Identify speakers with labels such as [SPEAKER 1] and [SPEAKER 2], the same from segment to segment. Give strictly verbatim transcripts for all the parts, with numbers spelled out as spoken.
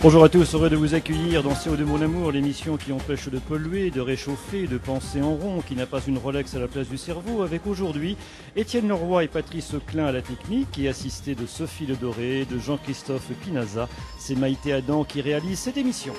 [SPEAKER 1] Bonjour à tous, heureux de vous accueillir dans C O deux Mon Amour, l'émission qui empêche de polluer, de réchauffer, de penser en rond, qui n'a pas une Rolex à la place du cerveau, avec aujourd'hui Étienne Leroy et Patrice Auclin à la technique, et assisté de Sophie Le Doré, de Jean-Christophe Pinaza. C'est Maïté Adam qui réalise cette émission.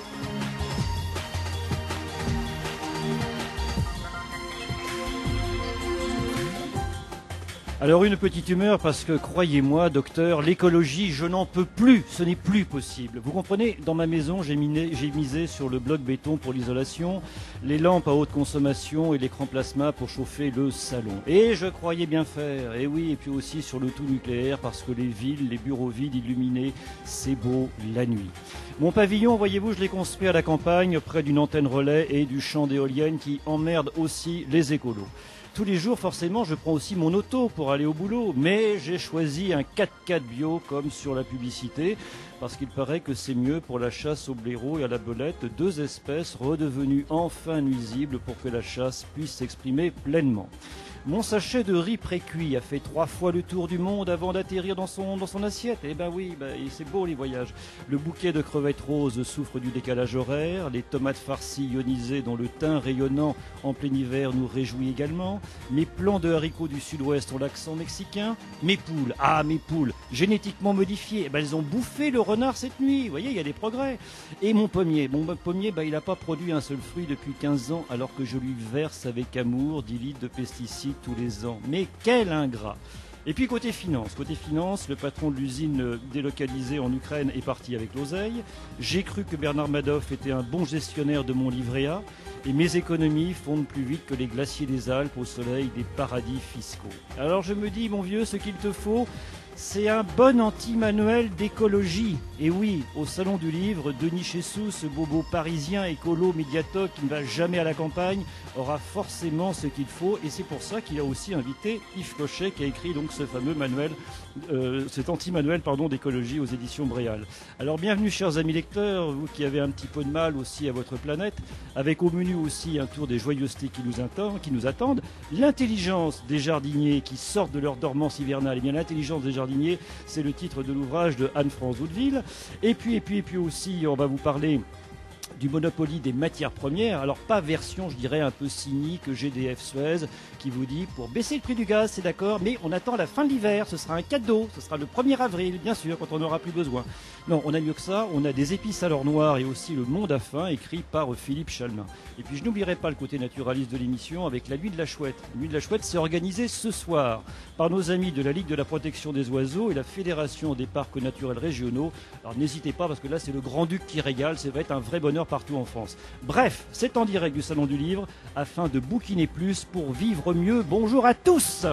[SPEAKER 1] Alors une petite humeur parce que, croyez-moi, docteur, l'écologie, je n'en peux plus, ce n'est plus possible. Vous comprenez, dans ma maison, j'ai misé sur le bloc béton pour l'isolation, les lampes à haute consommation et l'écran plasma pour chauffer le salon. Et je croyais bien faire, et oui, et puis aussi sur le tout nucléaire parce que les villes, les bureaux vides illuminés, c'est beau la nuit. Mon pavillon, voyez-vous, je l'ai construit à la campagne, près d'une antenne relais et du champ d'éoliennes qui emmerde aussi les écolos. Tous les jours, forcément, je prends aussi mon auto pour aller au boulot, mais j'ai choisi un quatre-quatre bio comme sur la publicité, parce qu'il paraît que c'est mieux pour la chasse au blaireau et à la belette, deux espèces redevenues enfin nuisibles pour que la chasse puisse s'exprimer pleinement. Mon sachet de riz précuit a fait trois fois le tour du monde avant d'atterrir dans son, dans son assiette. Eh ben oui, ben, c'est beau les voyages. Le bouquet de crevettes roses souffre du décalage horaire. Les tomates farcies ionisées dont le teint rayonnant en plein hiver nous réjouit également. Mes plants de haricots du sud-ouest ont l'accent mexicain. Mes poules, ah mes poules, génétiquement modifiées, eh ben, elles ont bouffé le renard cette nuit. Vous voyez, il y a des progrès. Et mon pommier, mon pommier, ben, il n'a pas produit un seul fruit depuis quinze ans alors que je lui verse avec amour dix litres de pesticides tous les ans. Mais quel ingrat! Et puis côté finance, côté finance, le patron de l'usine délocalisée en Ukraine est parti avec l'oseille. J'ai cru que Bernard Madoff était un bon gestionnaire de mon livret A. Et mes économies fondent plus vite que les glaciers des Alpes au soleil des paradis fiscaux. Alors je me dis, mon vieux, ce qu'il te faut, c'est un bon anti-manuel d'écologie. Et oui, au Salon du Livre, Denis Chessou, ce bobo parisien écolo médiatoque qui ne va jamais à la campagne, aura forcément ce qu'il faut. Et c'est pour ça qu'il a aussi invité Yves Cochet qui a écrit donc ce fameux manuel, euh, cet anti-manuel pardon, d'écologie aux éditions Bréal. Alors bienvenue chers amis lecteurs, vous qui avez un petit peu de mal aussi à votre planète, avec au menu aussi un tour des joyeusetés qui nous attendent, qui nous attendent, l'intelligence des jardiniers qui sortent de leur dormance hivernale. Et bien l'intelligence des jardiniers, c'est le titre de l'ouvrage de Anne-France Woodville. Et puis, et puis, et puis aussi, on va vous parler du Monopoly des matières premières. Alors pas version, je dirais, un peu cynique G D F Suez qui vous dit pour baisser le prix du gaz, c'est d'accord, mais on attend la fin de l'hiver, ce sera un cadeau, ce sera le premier avril, bien sûr, quand on n'aura plus besoin. Non, on a mieux que ça, on a des épices à l'or noir et aussi Le Monde à faim, écrit par Philippe Chalmin. Et puis je n'oublierai pas le côté naturaliste de l'émission avec la Nuit de la Chouette. La Nuit de la Chouette, c'est organisé ce soir par nos amis de la Ligue de la protection des oiseaux et la Fédération des parcs naturels régionaux. Alors n'hésitez pas parce que là c'est le Grand-Duc qui régale, ça va être un vrai bonheur partout en France. Bref, c'est en direct du Salon du Livre afin de bouquiner plus pour vivre mieux. Bonjour à tous.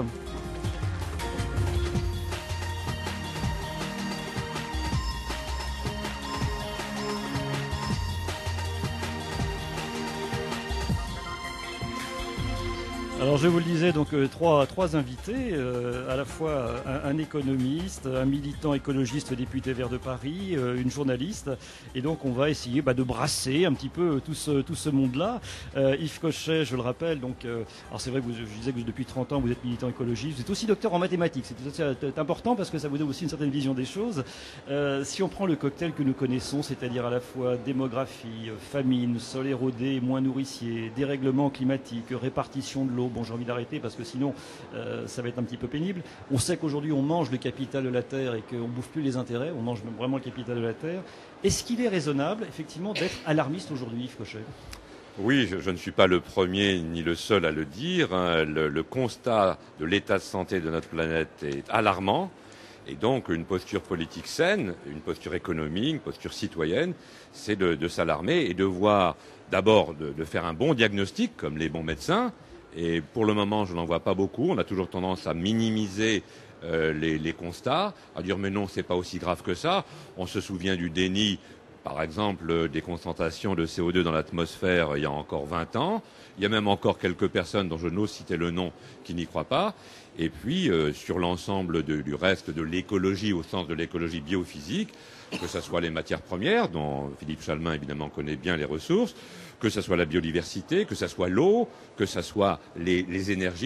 [SPEAKER 1] Alors je vous le disais, donc euh, trois, trois invités, euh, à la fois un, un économiste, un militant écologiste député Vert de Paris, euh, une journaliste, et donc on va essayer bah, de brasser un petit peu tout ce, tout ce monde-là. Euh, Yves Cochet, je le rappelle, donc, euh, alors c'est vrai que vous, je disais que depuis trente ans vous êtes militant écologiste, vous êtes aussi docteur en mathématiques, c'est important parce que ça vous donne aussi une certaine vision des choses. Euh, si on prend le cocktail que nous connaissons, c'est-à-dire à la fois démographie, famine, sol érodé, moins nourricier, dérèglement climatique, répartition de l'eau, bon, j'ai envie d'arrêter parce que sinon euh, ça va être un petit peu pénible. On sait qu'aujourd'hui on mange le capital de la terre et qu'on ne bouffe plus les intérêts, on mange vraiment le capital de la terre. Est-ce qu'il est raisonnable effectivement d'être alarmiste aujourd'hui, Yves Cochet ?
[SPEAKER 2] Oui, je, je ne suis pas le premier ni le seul à le dire. Hein. Le, le constat de l'état de santé de notre planète est alarmant. Et donc une posture politique saine, une posture économique, une posture citoyenne, c'est de, de s'alarmer et de voir d'abord de, de faire un bon diagnostic comme les bons médecins. Et pour le moment, je n'en vois pas beaucoup. On a toujours tendance à minimiser euh, les, les constats, à dire mais non, c'est pas aussi grave que ça. On se souvient du déni, par exemple, des concentrations de C O deux dans l'atmosphère il y a encore vingt ans. Il y a même encore quelques personnes dont je n'ose citer le nom qui n'y croient pas. Et puis, euh, sur l'ensemble de, du reste de l'écologie, au sens de l'écologie biophysique, que ce soit les matières premières, dont Philippe Chalmin évidemment connaît bien les ressources, que ce soit la biodiversité, que ce soit l'eau, que ce soit les, les énergies,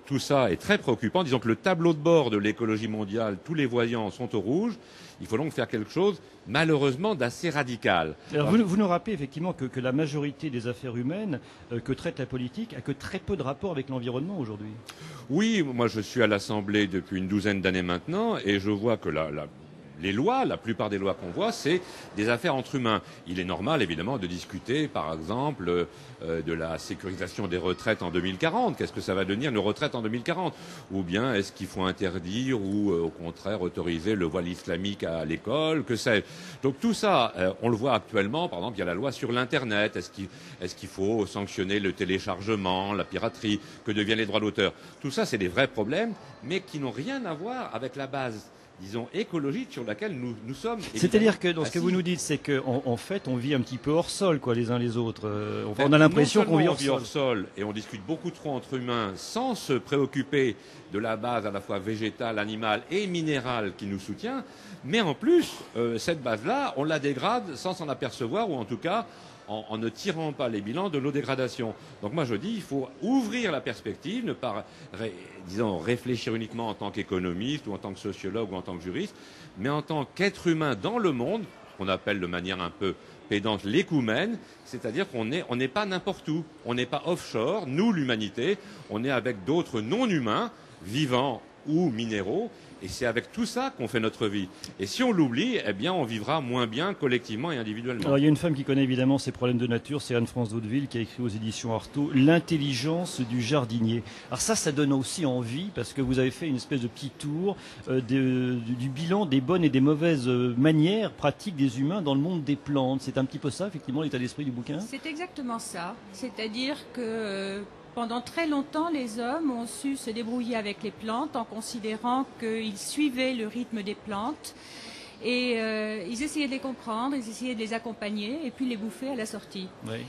[SPEAKER 2] tout ça est très préoccupant. Disons que le tableau de bord de l'écologie mondiale, tous les voyants sont au rouge. Il faut donc faire quelque chose, malheureusement, d'assez radical.
[SPEAKER 1] Alors, vous, vous nous rappelez effectivement que, que la majorité des affaires humaines euh, que traite la politique a que très peu de rapport avec l'environnement aujourd'hui.
[SPEAKER 2] Oui, moi je suis à l'Assemblée depuis une douzaine d'années maintenant et je vois que la, la les lois, la plupart des lois qu'on voit, c'est des affaires entre humains. Il est normal, évidemment, de discuter, par exemple, euh, de la sécurisation des retraites en deux mille quarante. Qu'est-ce que ça va devenir, nos retraites en deux mille quarante? Ou bien, est-ce qu'il faut interdire ou, euh, au contraire, autoriser le voile islamique à l'école? Que sais-je? Donc tout ça, euh, on le voit actuellement. Par exemple, il y a la loi sur l'Internet. Est-ce qu'il, est-ce qu'il faut sanctionner le téléchargement, la piraterie? Que deviennent les droits d'auteur? Tout ça, c'est des vrais problèmes, mais qui n'ont rien à voir avec la base, disons, écologique sur laquelle nous, nous sommes.
[SPEAKER 1] C'est-à-dire que dans ce que vous nous dites, c'est qu'en en fait, on vit un petit peu hors sol, quoi, les uns les autres. Euh, on, on a l'impression qu'on vit hors sol.
[SPEAKER 2] hors sol. Et on discute beaucoup trop entre humains sans se préoccuper de la base à la fois végétale, animale et minérale qui nous soutient. Mais en plus, euh, cette base-là, on la dégrade sans s'en apercevoir, ou en tout cas En, en ne tirant pas les bilans de nos dégradations. Donc moi je dis il faut ouvrir la perspective, ne pas ré, disons, réfléchir uniquement en tant qu'économiste ou en tant que sociologue ou en tant que juriste, mais en tant qu'être humain dans le monde, qu'on appelle de manière un peu pédante l'écoumène, c'est-à-dire qu'on n'est on n'est pas n'importe où, on n'est pas offshore, nous l'humanité, on est avec d'autres non-humains, vivants ou minéraux, et c'est avec tout ça qu'on fait notre vie. Et si on l'oublie, eh bien, on vivra moins bien collectivement et individuellement.
[SPEAKER 1] Alors, il y a une femme qui connaît évidemment ces problèmes de nature, c'est Anne-France d'Hauteville, qui a écrit aux éditions Artaud « L'intelligence du jardinier ». Alors ça, ça donne aussi envie, parce que vous avez fait une espèce de petit tour euh, de, du, du bilan des bonnes et des mauvaises manières pratiques des humains dans le monde des plantes. C'est un petit peu ça, effectivement, l'état d'esprit du bouquin?
[SPEAKER 3] C'est exactement ça. C'est-à-dire que pendant très longtemps, les hommes ont su se débrouiller avec les plantes en considérant qu'ils suivaient le rythme des plantes et euh, ils essayaient de les comprendre, ils essayaient de les accompagner et puis les bouffer à la sortie.
[SPEAKER 1] Oui.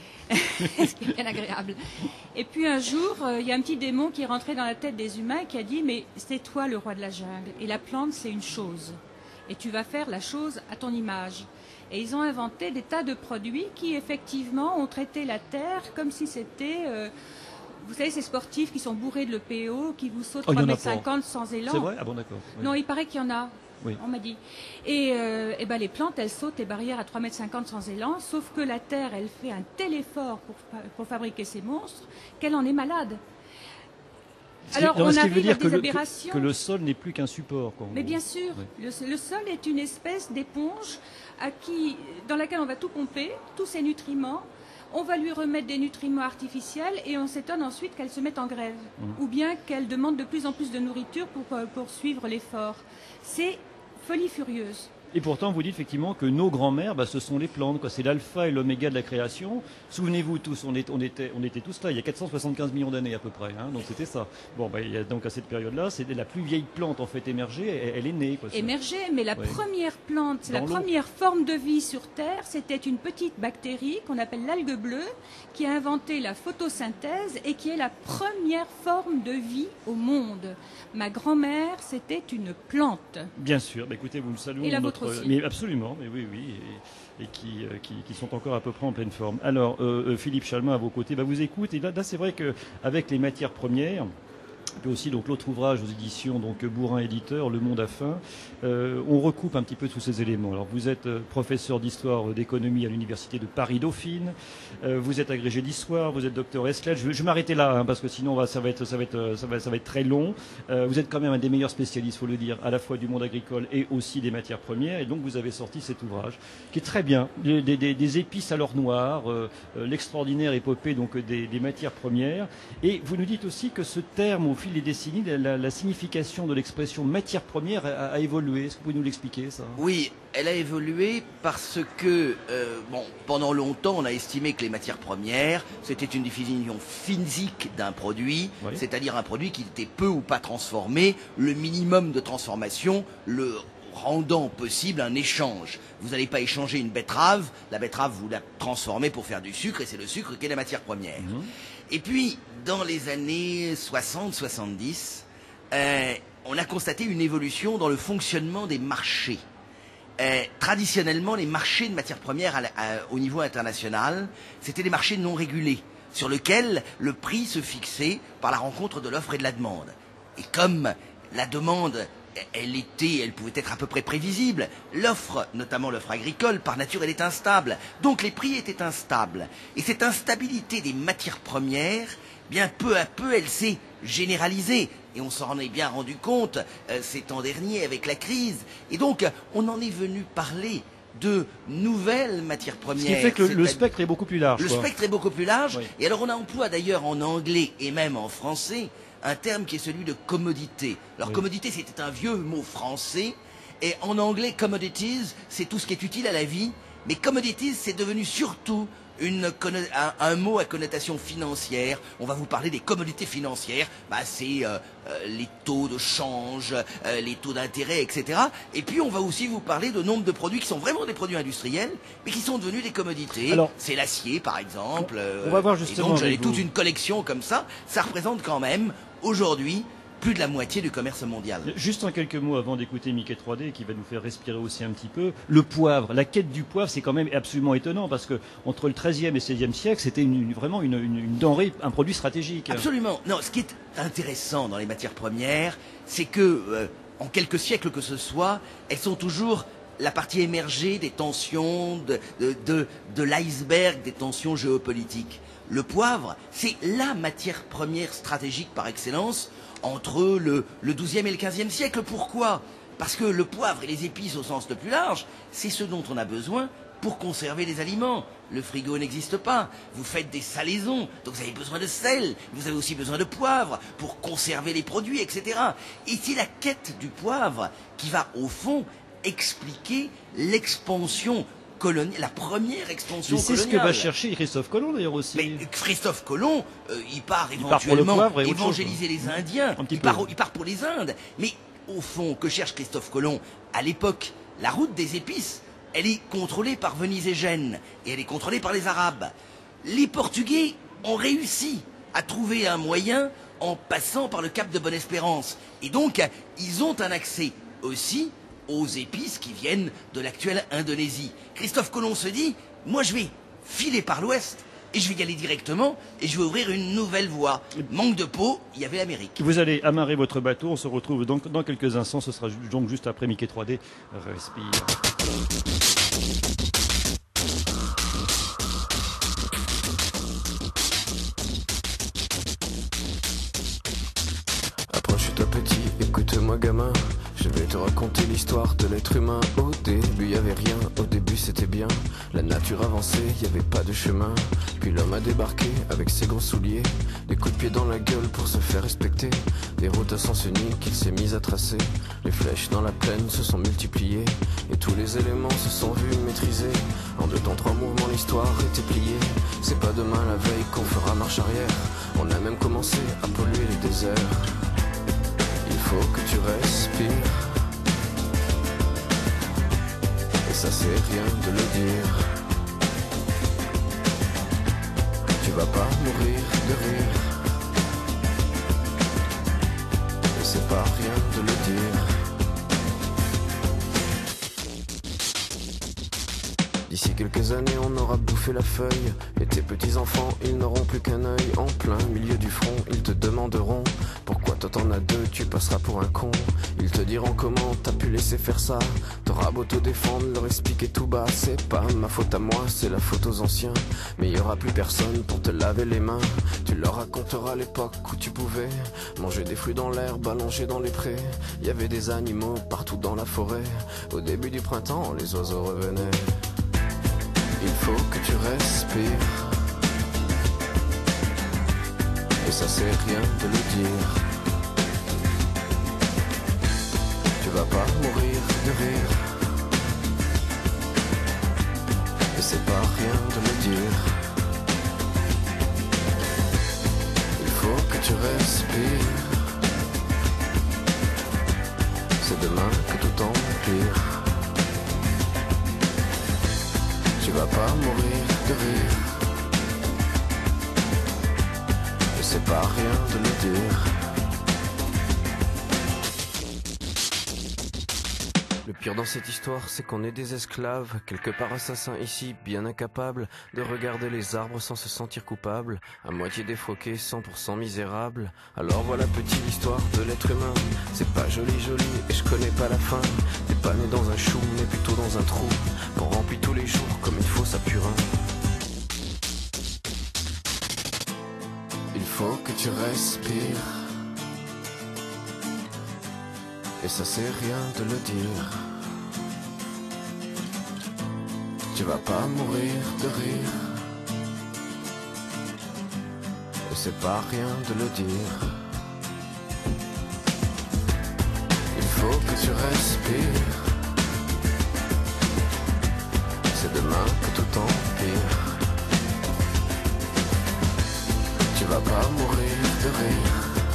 [SPEAKER 3] Ce qui est bien agréable. Et puis un jour, euh, il y a un petit démon qui est rentré dans la tête des humains et qui a dit « Mais c'est toi le roi de la jungle et la plante c'est une chose et tu vas faire la chose à ton image ». Et ils ont inventé des tas de produits qui effectivement ont traité la terre comme si c'était... Euh, Vous savez, ces sportifs qui sont bourrés de l'E P O, qui vous sautent
[SPEAKER 1] oh,
[SPEAKER 3] trois mètres cinquante sans élan.
[SPEAKER 1] C'est vrai? Ah bon, d'accord. Oui.
[SPEAKER 3] Non, il paraît qu'il y en a.
[SPEAKER 1] Oui.
[SPEAKER 3] On m'a dit. Et, euh, et ben, les plantes, elles sautent les barrières à trois mètres cinquante sans élan, sauf que la terre, elle fait un tel effort pour, pour fabriquer ces monstres qu'elle en est malade.
[SPEAKER 1] Alors, non, on ce qui veut dire que le, que, que le sol n'est plus qu'un support. Quoi,
[SPEAKER 3] mais bien sûr, oui. le, le sol est une espèce d'éponge à qui, dans laquelle on va tout pomper, tous ces nutriments. On va lui remettre des nutriments artificiels et on s'étonne ensuite qu'elle se mette en grève. Mmh. Ou bien qu'elle demande de plus en plus de nourriture pour poursuivre l'effort. C'est folie furieuse.
[SPEAKER 1] Et pourtant, vous dites effectivement que nos grands-mères, bah, ce sont les plantes, quoi. C'est l'alpha et l'oméga de la création. Souvenez-vous tous, on, est, on, était, on était tous là, il y a quatre cent soixante-quinze millions d'années à peu près, hein, donc c'était ça. Bon, bah, il y a donc à cette période-là, c'est la plus vieille plante en fait émergée, elle, elle est née. Quoi,
[SPEAKER 3] émergée, mais la ouais. première plante, Dans la première forme de vie sur Terre, c'était une petite bactérie qu'on appelle l'algue bleue, qui a inventé la photosynthèse et qui est la première forme de vie au monde. Ma grand-mère, c'était une plante.
[SPEAKER 1] Bien sûr, bah, écoutez, vous me saluez.
[SPEAKER 3] Et la vôtre aussi.
[SPEAKER 1] Mais absolument, mais oui, oui, et, et qui, euh, qui, qui sont encore à peu près en pleine forme. Alors, euh, Philippe Chalmin, à vos côtés, bah, vous écoute, et là, là c'est vrai qu'avec les matières premières, puis aussi donc l'autre ouvrage aux éditions donc Bourrin éditeur, Le Monde à faim, euh, on recoupe un petit peu tous ces éléments. Alors vous êtes euh, professeur d'histoire d'économie à l'université de Paris-Dauphine, euh, vous êtes agrégé d'histoire, vous êtes docteur Esclette. Je, je vais m'arrêter là hein, parce que sinon va, ça va être ça va être ça va ça va être très long. Euh, vous êtes quand même un des meilleurs spécialistes, faut le dire, à la fois du monde agricole et aussi des matières premières. Et donc vous avez sorti cet ouvrage qui est très bien, des, des, des épices à l'or noir, euh, l'extraordinaire épopée donc des, des matières premières. Et vous nous dites aussi que ce terme au fil des décennies, la, la signification de l'expression matière première a, a évolué. Est-ce que vous pouvez nous l'expliquer, ça?
[SPEAKER 4] Oui, elle a évolué parce que, euh, bon, pendant longtemps, on a estimé que les matières premières, c'était une définition physique d'un produit, oui. C'est-à-dire un produit qui était peu ou pas transformé, le minimum de transformation, le rendant possible un échange. Vous n'allez pas échanger une betterave, la betterave vous la transformez pour faire du sucre et c'est le sucre qui est la matière première. Mmh. Et puis, dans les années soixante soixante-dix, euh, on a constaté une évolution dans le fonctionnement des marchés. Euh, traditionnellement, les marchés de matières premières à la, à, au niveau international, c'était des marchés non régulés. sur lequel le prix se fixait par la rencontre de l'offre et de la demande. Et comme la demande, elle était, elle pouvait être à peu près prévisible, l'offre, notamment l'offre agricole, par nature, elle est instable. Donc les prix étaient instables. Et cette instabilité des matières premières, bien peu à peu, elle s'est généralisée. Et on s'en est bien rendu compte euh, ces temps derniers avec la crise. Et donc, on en est venu parler de nouvelles matières premières.
[SPEAKER 1] Ce qui fait que le, le spectre est beaucoup plus large.
[SPEAKER 4] Le
[SPEAKER 1] quoi.
[SPEAKER 4] spectre est beaucoup plus large.
[SPEAKER 1] Oui.
[SPEAKER 4] Et alors, on emploie d'ailleurs en anglais et même en français un terme qui est celui de commodité. Alors, oui. commodité, c'était un vieux mot français. Et en anglais, commodities, c'est tout ce qui est utile à la vie. Mais commodities, c'est devenu surtout Une, un, un mot à connotation financière. On va vous parler des commodités financières. Bah, c'est euh, euh, les taux de change, euh, les taux d'intérêt, et cetera. Et puis on va aussi vous parler de nombre de produits qui sont vraiment des produits industriels, mais qui sont devenus des commodités. Alors, c'est l'acier, par exemple.
[SPEAKER 1] On, on va voir justement.
[SPEAKER 4] Et donc j'en ai toute une collection comme ça. Ça représente quand même aujourd'hui plus de la moitié du commerce mondial.
[SPEAKER 1] Juste en quelques mots avant d'écouter Mickey trois D qui va nous faire respirer aussi un petit peu. Le poivre, la quête du poivre, c'est quand même absolument étonnant parce que entre le treizième et seizième siècle, c'était une, une, vraiment une, une, une denrée, un produit stratégique.
[SPEAKER 4] Absolument. Non, ce qui est intéressant dans les matières premières, c'est que euh, en quelques siècles que ce soit, elles sont toujours la partie émergée des tensions, de, de, de, de l'iceberg des tensions géopolitiques. Le poivre, c'est la matière première stratégique par excellence entre le, le douzième et le quinzième siècle. Pourquoi ? Parce que le poivre et les épices au sens le plus large, c'est ce dont on a besoin pour conserver les aliments. Le frigo n'existe pas. Vous faites des salaisons, donc vous avez besoin de sel. Vous avez aussi besoin de poivre pour conserver les produits, et cetera. Et c'est la quête du poivre qui va, au fond, expliquer l'expansion coloniale, la première expansion
[SPEAKER 1] coloniale. C'est ce que va chercher Christophe Colomb d'ailleurs aussi.
[SPEAKER 4] Mais Christophe Colomb, euh, il part il éventuellement part pour évangéliser les Indiens. Il part, il part pour les Indes. Mais au fond, que cherche Christophe Colomb ? À l'époque, la route des épices, elle est contrôlée par Venise et Gênes. Et elle est contrôlée par les Arabes. Les Portugais ont réussi à trouver un moyen en passant par le cap de Bonne-Espérance. Et donc, ils ont un accès aussi aux épices qui viennent de l'actuelle Indonésie. Christophe Colomb se dit, moi je vais filer par l'ouest et je vais y aller directement et je vais ouvrir une nouvelle voie. Manque de peau, il y avait l'Amérique.
[SPEAKER 1] Vous allez amarrer votre bateau, on se retrouve donc dans quelques instants, ce sera donc juste après Mickey trois D. Respire.
[SPEAKER 5] Approche-toi petit, écoute-moi gamin. Je vais te raconter l'histoire de l'être humain. Au début y avait rien, au début c'était bien. La nature avançait, y avait pas de chemin. Puis l'homme a débarqué avec ses gros souliers, des coups de pied dans la gueule pour se faire respecter. Des routes à sens unique qu'il s'est mis à tracer. Les flèches dans la plaine se sont multipliées et tous les éléments se sont vus maîtrisés. En deux temps trois mouvements l'histoire était pliée. C'est pas demain la veille qu'on fera marche arrière. On a même commencé à polluer les déserts. Il faut que tu respires. Et ça c'est rien de le dire. Tu vas pas mourir de rire. Et c'est pas rien de le dire. D'ici quelques années on aura bouffé la feuille. Et tes petits enfants ils n'auront plus qu'un œil. En plein milieu du front ils te demanderont pourquoi toi t'en as deux, tu passeras pour un con. Ils te diront comment t'as pu laisser faire ça. T'auras beau te défendre, leur expliquer tout bas. C'est pas ma faute à moi, c'est la faute aux anciens. Mais y aura plus personne pour te laver les mains. Tu leur raconteras l'époque où tu pouvais manger des fruits dans l'herbe, allongés dans les prés. Y avait des animaux partout dans la forêt. Au début du printemps, les oiseaux revenaient. Il faut que tu respires. Et ça c'est rien de le dire. Tu vas pas mourir de rire. Et c'est pas rien de le dire. Il faut que tu respires. C'est demain que tout empire. Tu vas pas mourir de rire. Et c'est pas rien de le dire. Le pire dans cette histoire, c'est qu'on est des esclaves, quelque part assassins ici, bien incapables de regarder les arbres sans se sentir coupables, à moitié défroqués, cent pour cent misérables. Alors voilà petite histoire de l'être humain, c'est pas joli joli et je connais pas la fin. T'es pas né dans un chou, mais plutôt dans un trou, qu'on remplit tous les jours comme il faut sa purin. Il faut que tu respires, et ça c'est rien de le dire. Tu vas pas mourir de rire, et c'est pas rien de le dire. Il faut que tu respires, c'est demain que tout empire. Tu vas pas mourir de rire,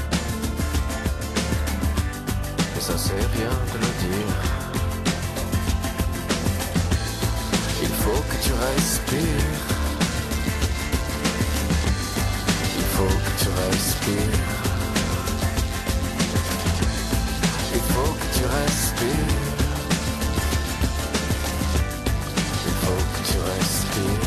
[SPEAKER 5] et ça c'est rien de le dire. Il faut que tu respires, il faut que tu respires, il faut que tu respires, il faut que tu respires.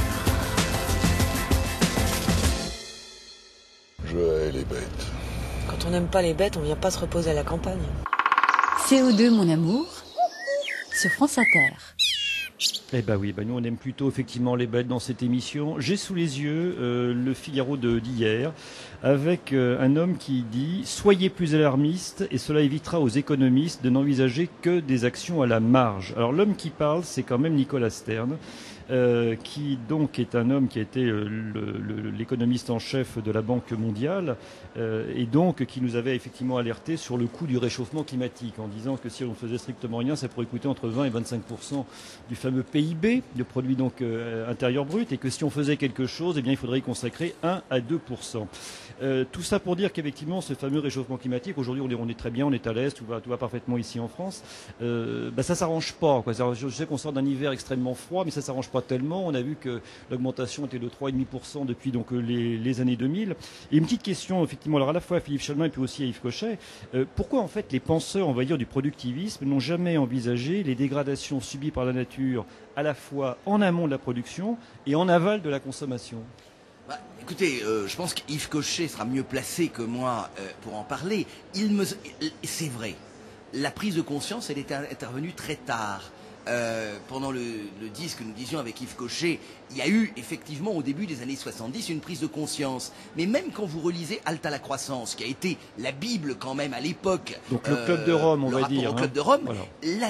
[SPEAKER 6] Je hais les bêtes.
[SPEAKER 7] Quand on n'aime pas les bêtes, on vient pas se reposer à la campagne.
[SPEAKER 8] C O deux, mon amour, sur France Inter.
[SPEAKER 1] Eh ben oui, ben nous on aime plutôt effectivement les bêtes dans cette émission. J'ai sous les yeux euh, le Figaro de d'hier avec euh, un homme qui dit « Soyez plus alarmistes et cela évitera aux économistes de n'envisager que des actions à la marge ». Alors l'homme qui parle, c'est quand même Nicolas Stern. Euh, qui donc est un homme qui a été euh, le, le, l'économiste en chef de la Banque mondiale euh, et donc qui nous avait effectivement alerté sur le coût du réchauffement climatique en disant que si on faisait strictement rien, ça pourrait coûter entre vingt et vingt-cinq pour cent du fameux P I B, le produit donc euh, intérieur brut, et que si on faisait quelque chose, eh bien il faudrait y consacrer un à deux pour cent. Euh, tout ça pour dire qu'effectivement ce fameux réchauffement climatique, aujourd'hui on est, on est très bien, on est à l'aise, tout va, tout va parfaitement ici en France, euh, bah, ça s'arrange pas, quoi. Je sais qu'on sort d'un hiver extrêmement froid, mais ça s'arrange pas tellement. On a vu que l'augmentation était de trois virgule cinq pour cent depuis donc les, les années deux mille. Et une petite question, effectivement, alors à la fois à Philippe Chalmin et puis aussi à Yves Cochet, euh, pourquoi en fait les penseurs, on va dire, du productivisme n'ont jamais envisagé les dégradations subies par la nature à la fois en amont de la production et en aval de la consommation?
[SPEAKER 4] Bah, écoutez, euh, je pense qu'Yves Cochet sera mieux placé que moi euh, pour en parler. Il me, c'est vrai, la prise de conscience, elle est intervenue très tard. Euh, pendant le, le disque que nous disions avec Yves Cochet, il y a eu effectivement au début des années soixante-dix une prise de conscience. Mais même quand vous relisez Halte à la croissance, qui a été la Bible quand même à l'époque,
[SPEAKER 1] donc le euh, Club de Rome, on
[SPEAKER 4] le
[SPEAKER 1] va dire,
[SPEAKER 4] au
[SPEAKER 1] hein.
[SPEAKER 4] Club de Rome,
[SPEAKER 1] voilà.
[SPEAKER 4] la, la,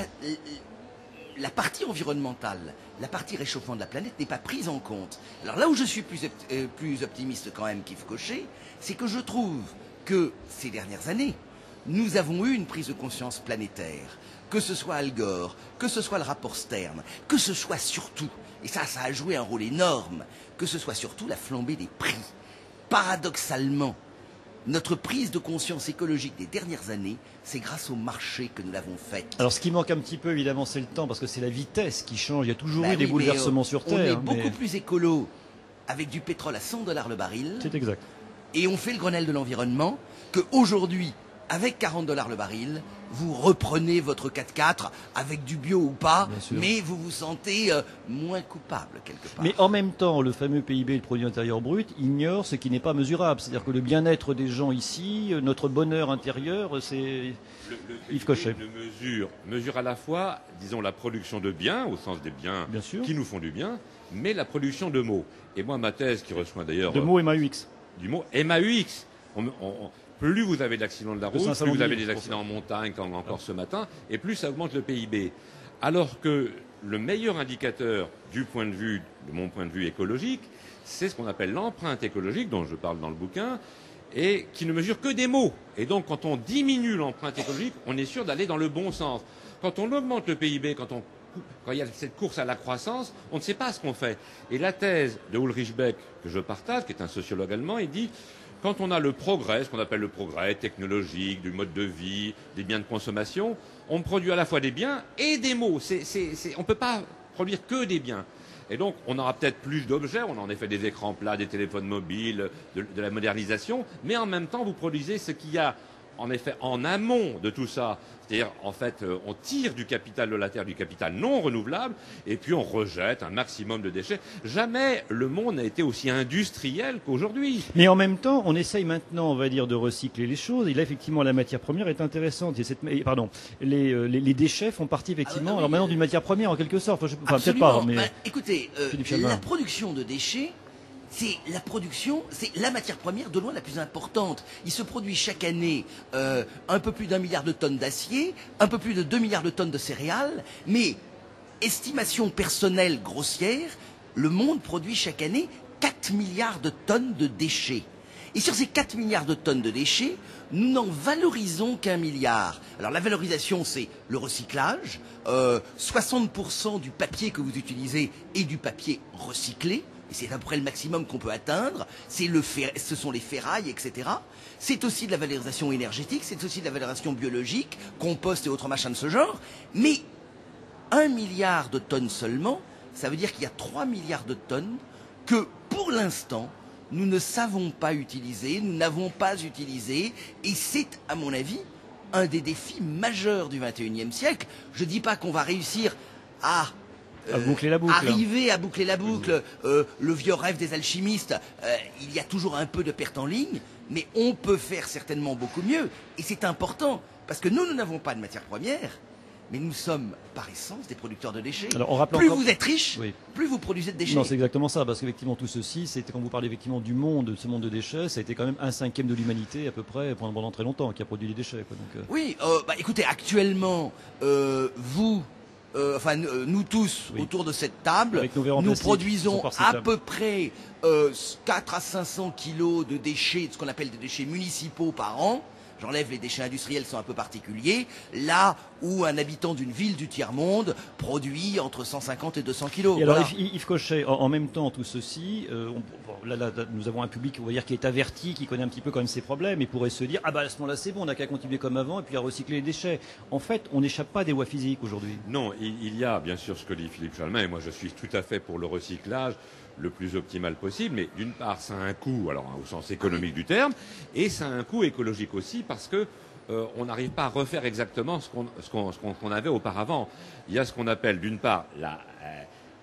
[SPEAKER 4] la partie environnementale, la partie réchauffement de la planète n'est pas prise en compte. Alors là où je suis plus, euh, plus optimiste quand même qu'Yves Cochet, c'est que je trouve que ces dernières années, nous avons eu une prise de conscience planétaire. Que ce soit Al Gore, que ce soit le rapport Stern, que ce soit surtout, et ça, ça a joué un rôle énorme, que ce soit surtout la flambée des prix. Paradoxalement, notre prise de conscience écologique des dernières années, c'est grâce au marché que nous l'avons faite.
[SPEAKER 1] Alors ce qui manque un petit peu, évidemment, c'est le temps, parce que c'est la vitesse qui change. Il y a toujours
[SPEAKER 4] bah
[SPEAKER 1] eu des
[SPEAKER 4] oui,
[SPEAKER 1] bouleversements
[SPEAKER 4] euh,
[SPEAKER 1] sur Terre.
[SPEAKER 4] On est
[SPEAKER 1] mais...
[SPEAKER 4] beaucoup plus écolo avec du pétrole à cent dollars le baril.
[SPEAKER 1] C'est exact.
[SPEAKER 4] Et on fait le Grenelle de l'environnement qu'aujourd'hui, avec quarante dollars le baril, vous reprenez votre quatre-quatre avec du bio ou pas, mais vous vous sentez euh, moins coupable quelque part.
[SPEAKER 1] Mais en même temps, le fameux P I B, le produit intérieur brut, ignore ce qui n'est pas mesurable. C'est-à-dire que le bien-être des gens ici, notre bonheur intérieur, c'est
[SPEAKER 2] le, le
[SPEAKER 1] Yves Cochet.
[SPEAKER 2] Le mesure, mesure à la fois, disons, la production de biens, au sens des biens
[SPEAKER 1] bien sûr.
[SPEAKER 2] qui nous font du bien, mais la production de mots. Et moi, ma thèse, qui rejoint d'ailleurs...
[SPEAKER 1] De mots M A U X.
[SPEAKER 2] Du mot M A U X. On, on, on, plus vous avez d'accidents de la route, plus vous avez des accidents en montagne, comme encore ce matin, et plus ça augmente le P I B. Alors que le meilleur indicateur du point de vue, de mon point de vue écologique, c'est ce qu'on appelle l'empreinte écologique, dont je parle dans le bouquin, et qui ne mesure que des mots. Et donc, quand on diminue l'empreinte écologique, on est sûr d'aller dans le bon sens. Quand on augmente le P I B, quand on quand il y a cette course à la croissance, on ne sait pas ce qu'on fait. Et la thèse de Ulrich Beck, que je partage, qui est un sociologue allemand, il dit quand on a le progrès, ce qu'on appelle le progrès technologique, du mode de vie, des biens de consommation, on produit à la fois des biens et des mots. C'est, c'est, c'est, on ne peut pas produire que des biens. Et donc, on aura peut-être plus d'objets, on a en effet des écrans plats, des téléphones mobiles, de, de la modernisation, mais en même temps, vous produisez ce qu'il y a en effet, en amont de tout ça, c'est-à-dire, en fait, euh, on tire du capital de la Terre, du capital non renouvelable, et puis on rejette un maximum de déchets. Jamais le monde n'a été aussi industriel qu'aujourd'hui.
[SPEAKER 1] Mais en même temps, on essaye maintenant, on va dire, de recycler les choses. Et là, effectivement, la matière première est intéressante. Et cette, pardon, les, euh, les, les déchets font partie, effectivement, ah, oui, alors maintenant, d'une matière première, en quelque sorte. Enfin, je, enfin peut-être pas, mais...
[SPEAKER 4] Ben, écoutez, euh, la production de déchets, c'est la production, c'est la matière première de loin la plus importante. Il se produit chaque année euh, un peu plus d'un milliard de tonnes d'acier, un peu plus de deux milliards de tonnes de céréales, mais, estimation personnelle grossière, le monde produit chaque année quatre milliards de tonnes de déchets. Et sur ces quatre milliards de tonnes de déchets, nous n'en valorisons qu'un milliard. Alors la valorisation, c'est le recyclage. Euh, soixante pour cent du papier que vous utilisez est du papier recyclé. Et c'est à peu près le maximum qu'on peut atteindre, c'est le fer... ce sont les ferrailles, et cetera. C'est aussi de la valorisation énergétique, c'est aussi de la valorisation biologique, compost et autres machins de ce genre. Mais un milliard de tonnes seulement, ça veut dire qu'il y a trois milliards de tonnes que, pour l'instant, nous ne savons pas utiliser, nous n'avons pas utilisé, et c'est, à mon avis, un des défis majeurs du vingt et unième siècle. Je ne dis pas qu'on va réussir à...
[SPEAKER 1] À boucler la boucle.
[SPEAKER 4] Arriver à boucler la boucle, euh, le vieux rêve des alchimistes, euh, il y a toujours un peu de perte en ligne, mais on peut faire certainement beaucoup mieux. Et c'est important, parce que nous, nous n'avons pas de matière première, mais nous sommes par essence des producteurs de déchets. Alors, on plus encore... vous êtes riche, oui. plus vous produisez de déchets.
[SPEAKER 1] Non, c'est exactement ça, parce qu'effectivement tout ceci, c'était quand vous parlez effectivement du monde, de ce monde de déchets, ça a été quand même un cinquième de l'humanité à peu près pendant, pendant très longtemps qui a produit des déchets. Quoi, donc, euh...
[SPEAKER 4] Oui, euh, bah, écoutez, actuellement, euh, vous... Euh, enfin, euh, nous tous, oui. autour de cette table, nous produisons à peu près euh, quatre à cinq cents kilos de déchets, de ce qu'on appelle des déchets municipaux par an. J'enlève les déchets industriels qui sont un peu particuliers. Là où un habitant d'une ville du tiers-monde produit entre cent cinquante et deux cents kilos.
[SPEAKER 1] Et alors, voilà. Yves Cochet, en, en même temps, tout ceci, euh, on, bon, là, là, nous avons un public, on va dire, qui est averti, qui connaît un petit peu quand même ses problèmes, et pourrait se dire, ah bah à ce moment-là, c'est bon, on n'a qu'à continuer comme avant, et puis à recycler les déchets. En fait, on n'échappe pas à des lois physiques aujourd'hui.
[SPEAKER 2] Non, il, il y a bien sûr ce que dit Philippe Chalmin, et moi je suis tout à fait pour le recyclage le plus optimal possible, mais d'une part, ça a un coût, alors au sens économique du terme, et ça a un coût écologique aussi, parce que euh, on n'arrive pas à refaire exactement ce qu'on ce qu'on, ce qu'on avait auparavant. Il y a ce qu'on appelle, d'une part, la, euh,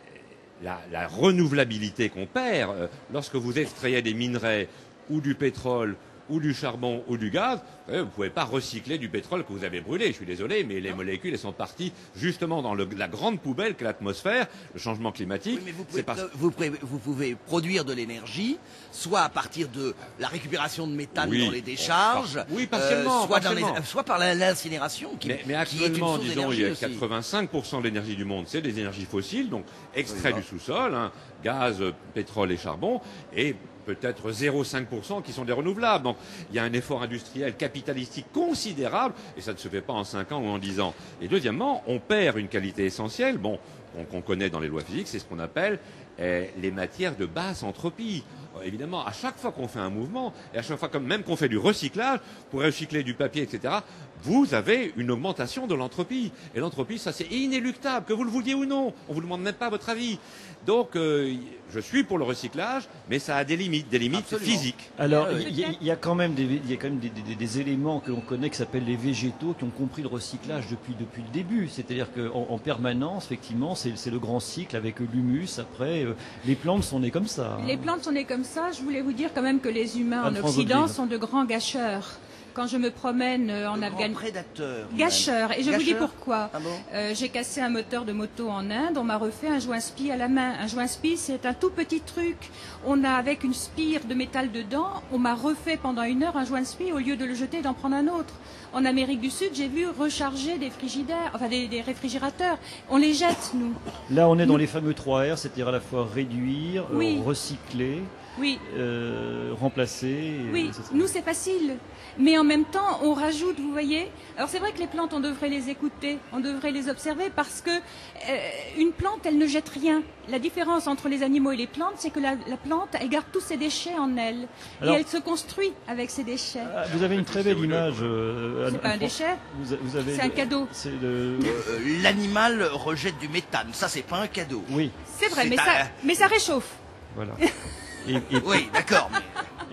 [SPEAKER 2] la, la renouvelabilité qu'on perd. Euh, lorsque vous extrayez des minerais ou du pétrole ou du charbon ou du gaz, vous ne pouvez pas recycler du pétrole que vous avez brûlé. Je suis désolé, mais les molécules, elles sont parties justement dans le, la grande poubelle qu'est l'atmosphère, le changement climatique.
[SPEAKER 4] Oui, mais vous pouvez, pas... vous, pouvez, vous pouvez produire de l'énergie, soit à partir de la récupération de méthane oui, dans les décharges,
[SPEAKER 2] par... oui, partiellement,
[SPEAKER 4] euh, soit,
[SPEAKER 2] partiellement.
[SPEAKER 4] Dans les... soit par l'incinération. Qui,
[SPEAKER 2] mais, mais actuellement,
[SPEAKER 4] qui est une
[SPEAKER 2] disons, il y a
[SPEAKER 4] aussi.
[SPEAKER 2] quatre-vingt-cinq pour cent de l'énergie du monde, c'est des énergies fossiles, donc extraits oui, du sous-sol, hein, gaz, pétrole et charbon, et peut-être zéro virgule cinq pour cent qui sont des renouvelables. Donc il y a un effort industriel capitalistique considérable et ça ne se fait pas en cinq ans ou en dix ans. Et deuxièmement, on perd une qualité essentielle, bon, qu'on connaît dans les lois physiques, c'est ce qu'on appelle eh, les matières de basse entropie. Évidemment, à chaque fois qu'on fait un mouvement, et à chaque fois comme même qu'on fait du recyclage, pour recycler du papier, et cetera, vous avez une augmentation de l'entropie. Et l'entropie, ça c'est inéluctable, que vous le vouliez ou non. On vous demande même pas votre avis. Donc, euh, je suis pour le recyclage, mais ça a des limites, des limites Absolument. physiques.
[SPEAKER 1] Alors, il y, y a quand même des, il y a quand même des, des, des éléments que l'on connaît qui s'appellent les végétaux, qui ont compris le recyclage depuis, depuis le début. C'est-à-dire qu'en en permanence, effectivement, c'est le grand cycle avec l'humus. Après, euh, les plantes sont nées comme ça. Hein.
[SPEAKER 3] Les plantes sont nées comme ça. Je voulais vous dire quand même que les humains en Occident sont de grands gâcheurs. Quand je me promène en Afghanistan,
[SPEAKER 4] prédateurs,
[SPEAKER 3] gâcheurs. Et je
[SPEAKER 4] gâcheurs.
[SPEAKER 3] vous dis pourquoi.
[SPEAKER 4] Ah bon
[SPEAKER 3] euh, J'ai cassé un moteur de moto en Inde. On m'a refait un joint spi à la main. Un joint spi, c'est un tout petit truc. On a avec une spire de métal dedans. On m'a refait pendant une heure un joint spi au lieu de le jeter et d'en prendre un autre. En Amérique du Sud, j'ai vu recharger des frigidaires, enfin des, des réfrigérateurs. On les jette, nous.
[SPEAKER 1] Là, on est dans nous... les fameux trois R, c'est-à-dire à la fois réduire,
[SPEAKER 3] oui.
[SPEAKER 1] euh, recycler.
[SPEAKER 3] Oui.
[SPEAKER 1] Euh, remplacer.
[SPEAKER 3] Oui, nous c'est facile. Mais en même temps, on rajoute, vous voyez. Alors c'est vrai que les plantes, on devrait les écouter, on devrait les observer parce que euh, une plante, elle ne jette rien. La différence entre les animaux et les plantes, c'est que la, la plante, elle garde tous ses déchets en elle. Alors, et elle se construit avec ses déchets.
[SPEAKER 1] Vous avez une très belle image. Euh,
[SPEAKER 3] c'est pas un déchet, c'est un cadeau.
[SPEAKER 4] Le... Euh, L'animal rejette du méthane, ça c'est pas un cadeau.
[SPEAKER 1] Oui.
[SPEAKER 3] C'est vrai, mais, un... ça, mais ça réchauffe.
[SPEAKER 1] Voilà.
[SPEAKER 4] Et, et, oui, d'accord.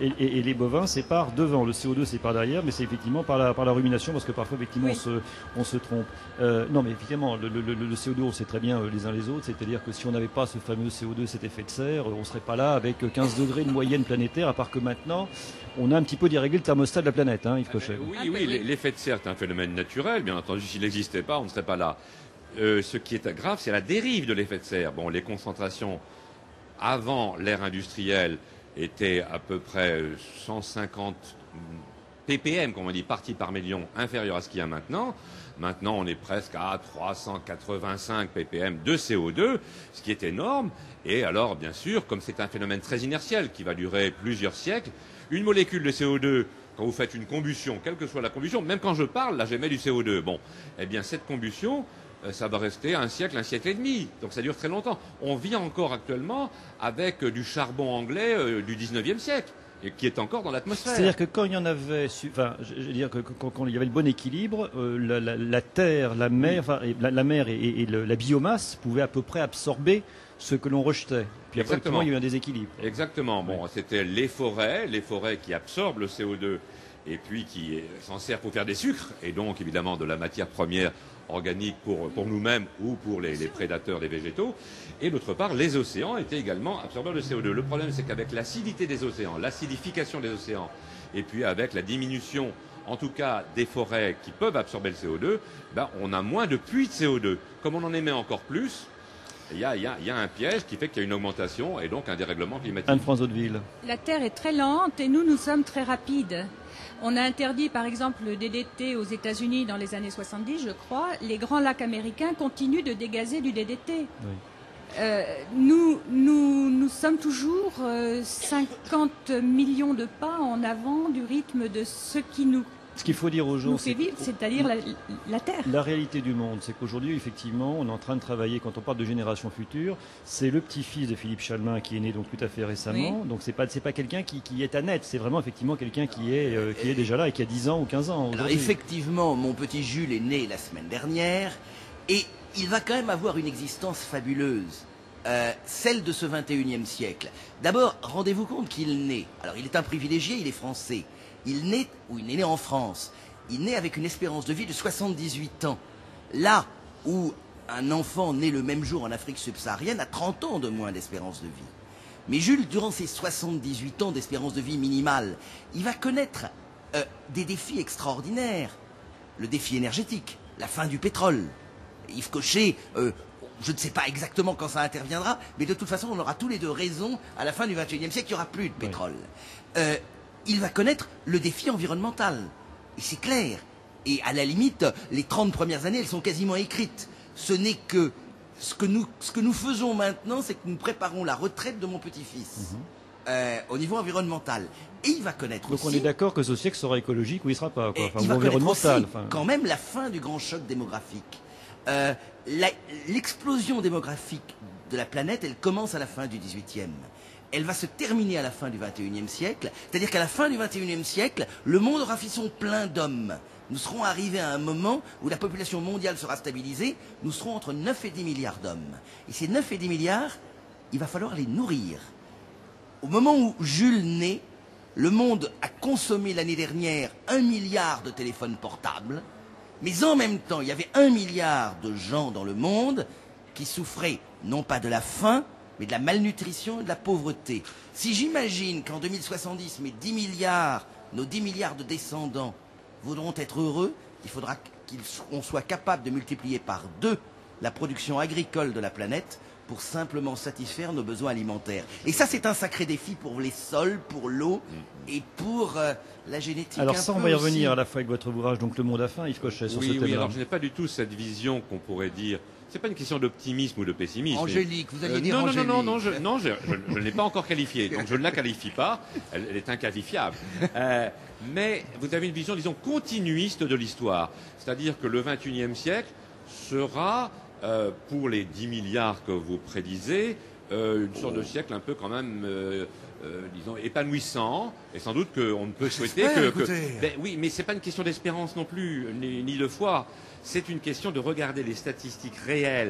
[SPEAKER 1] Et, et, et les bovins, c'est par devant. Le C O deux, c'est par derrière, mais c'est effectivement par la, par la rumination, parce que parfois, effectivement, oui. on, se, on se trompe. Euh, non, mais effectivement, le, le, le, le C O deux, on sait très bien euh, les uns les autres. C'est-à-dire que si on n'avait pas ce fameux C O deux, cet effet de serre, on ne serait pas là avec quinze degrés de moyenne planétaire, à part que maintenant, on a un petit peu déréglé le thermostat de la planète, hein, Yves Cochet.
[SPEAKER 2] Euh, oui, oui, l'effet de serre est un phénomène naturel. Bien entendu, s'il n'existait pas, on ne serait pas là. Euh, ce qui est grave, c'est la dérive de l'effet de serre. Bon, les concentrations avant l'ère industrielle étaient à peu près cent cinquante ppm, comme on dit, parties par million, inférieur à ce qu'il y a maintenant. Maintenant, on est presque à trois cent quatre-vingt-cinq ppm de C O deux, ce qui est énorme. Et alors, bien sûr, comme c'est un phénomène très inertiel qui va durer plusieurs siècles, une molécule de C O deux, quand vous faites une combustion, quelle que soit la combustion, même quand je parle, là, j'émets du C O deux. Bon, eh bien, cette combustion, ça va rester un siècle, un siècle et demi. Donc ça dure très longtemps. On vit encore actuellement avec du charbon anglais euh, du dix-neuvième siècle, et qui est encore dans l'atmosphère.
[SPEAKER 1] C'est-à-dire que quand il y en avait, enfin, je veux dire que quand, quand il y avait le bon équilibre, euh, la, la, la terre, la mer, enfin, la, la mer et, et, et le, la biomasse pouvaient à peu près absorber ce que l'on rejetait. Puis après, il y a eu un déséquilibre.
[SPEAKER 2] Exactement. Bon, oui. C'était les forêts, les forêts qui absorbent le C O deux et puis qui s'en servent pour faire des sucres, et donc évidemment de la matière première organique pour, pour nous-mêmes ou pour les, les prédateurs des végétaux. Et d'autre part, les océans étaient également absorbeurs de C O deux. Le problème, c'est qu'avec l'acidité des océans, l'acidification des océans, et puis avec la diminution, en tout cas, des forêts qui peuvent absorber le C O deux, ben, on a moins de puits de C O deux. Comme on en émet encore plus, il y a, il y a, il y a un piège qui fait qu'il y a une augmentation et donc un dérèglement climatique.
[SPEAKER 1] Anne-France Hauteville.
[SPEAKER 3] La Terre est très lente et nous, nous sommes très rapides. On a interdit, par exemple, le D D T aux États-Unis dans les années soixante-dix, je crois. Les grands lacs américains continuent de dégazer du D D T. Oui. Euh, nous, nous, nous sommes toujours euh, cinquante millions de pas en avant du rythme de ce qui nous
[SPEAKER 1] Ce qu'il faut dire aux gens,
[SPEAKER 3] c'est c'est-à-dire la, la Terre.
[SPEAKER 1] La réalité du monde, c'est qu'aujourd'hui, effectivement, on est en train de travailler, quand on parle de génération future, c'est le petit-fils de Philippe Chalmin qui est né donc tout à fait récemment. Oui. Donc c'est pas c'est pas quelqu'un qui, qui est à net, c'est vraiment effectivement quelqu'un qui est euh, qui est déjà là et qui a dix ans ou quinze ans.
[SPEAKER 4] Alors effectivement, mon petit Jules est né la semaine dernière et il va quand même avoir une existence fabuleuse. Euh, celle de ce vingt et unième siècle. D'abord, rendez-vous compte qu'il naît. Alors, il est un privilégié, il est français. Il naît, ou il est né en France. Il naît avec une espérance de vie de soixante-dix-huit ans. Là où un enfant né le même jour en Afrique subsaharienne a trente ans de moins d'espérance de vie. Mais Jules, durant ses soixante-dix-huit ans d'espérance de vie minimale, il va connaître euh, des défis extraordinaires. Le défi énergétique, la fin du pétrole. Yves Cochet... Euh, Je ne sais pas exactement quand ça interviendra, mais de toute façon, on aura tous les deux raison. À la fin du vingt et unième siècle, il n'y aura plus de pétrole. Oui. Euh, il va connaître le défi environnemental. Et c'est clair. Et à la limite, les trente premières années, elles sont quasiment écrites. Ce n'est que ce que nous, ce que nous faisons maintenant, c'est que nous préparons la retraite de mon petit-fils. Mm-hmm. euh, au niveau environnemental. Et il va connaître
[SPEAKER 1] Donc
[SPEAKER 4] aussi...
[SPEAKER 1] Donc on est d'accord que ce siècle sera écologique ou il ne sera pas, quoi. Enfin,
[SPEAKER 4] il va
[SPEAKER 1] environnemental.
[SPEAKER 4] Enfin... quand même la fin du grand choc démographique. Euh, l'explosion démographique de la planète, elle commence à la fin du dix-huitième. Elle va se terminer à la fin du vingt et unième siècle. C'est-à-dire qu'à la fin du vingt et unième siècle, le monde aura fait son plein d'hommes. Nous serons arrivés à un moment où la population mondiale sera stabilisée. Nous serons entre neuf et dix milliards d'hommes. Et ces neuf et dix milliards, il va falloir les nourrir. Au moment où Jules naît, le monde a consommé l'année dernière un milliard de téléphones portables. Mais en même temps, il y avait un milliard de gens dans le monde qui souffraient non pas de la faim, mais de la malnutrition et de la pauvreté. Si j'imagine qu'en deux mille soixante-dix, mes dix milliards, nos dix milliards de descendants voudront être heureux, il faudra qu'on soit capable de multiplier par deux la production agricole de la planète pour simplement satisfaire nos besoins alimentaires. Et ça, c'est un sacré défi pour les sols, pour l'eau et pour euh, la génétique.
[SPEAKER 1] Alors ça, on va y
[SPEAKER 4] aussi.
[SPEAKER 1] revenir à la fois avec votre ouvrage, donc Le Monde a faim, Yves Cochet, sur
[SPEAKER 2] oui,
[SPEAKER 1] ce
[SPEAKER 2] oui,
[SPEAKER 1] thème-là.
[SPEAKER 2] alors je n'ai pas du tout cette vision qu'on pourrait dire... C'est pas une question d'optimisme ou de pessimisme.
[SPEAKER 4] Angélique,
[SPEAKER 2] mais...
[SPEAKER 4] vous alliez
[SPEAKER 2] euh,
[SPEAKER 4] dire
[SPEAKER 2] non,
[SPEAKER 4] Angélique.
[SPEAKER 2] Non, non, non, non, je, non je, je, je ne l'ai pas encore qualifiée, donc je ne la qualifie pas, elle, elle est inqualifiable. Euh, mais vous avez une vision, disons, continuiste de l'histoire. C'est-à-dire que le vingt et unième siècle sera, euh, pour les dix milliards que vous prédisez, euh, une sorte de siècle un peu quand même... Euh, Euh, disons, épanouissant, et sans doute qu'on ne peut souhaiter que... que ben, oui, mais ce n'est pas une question d'espérance non plus, ni, ni de foi. C'est une question de regarder les statistiques réelles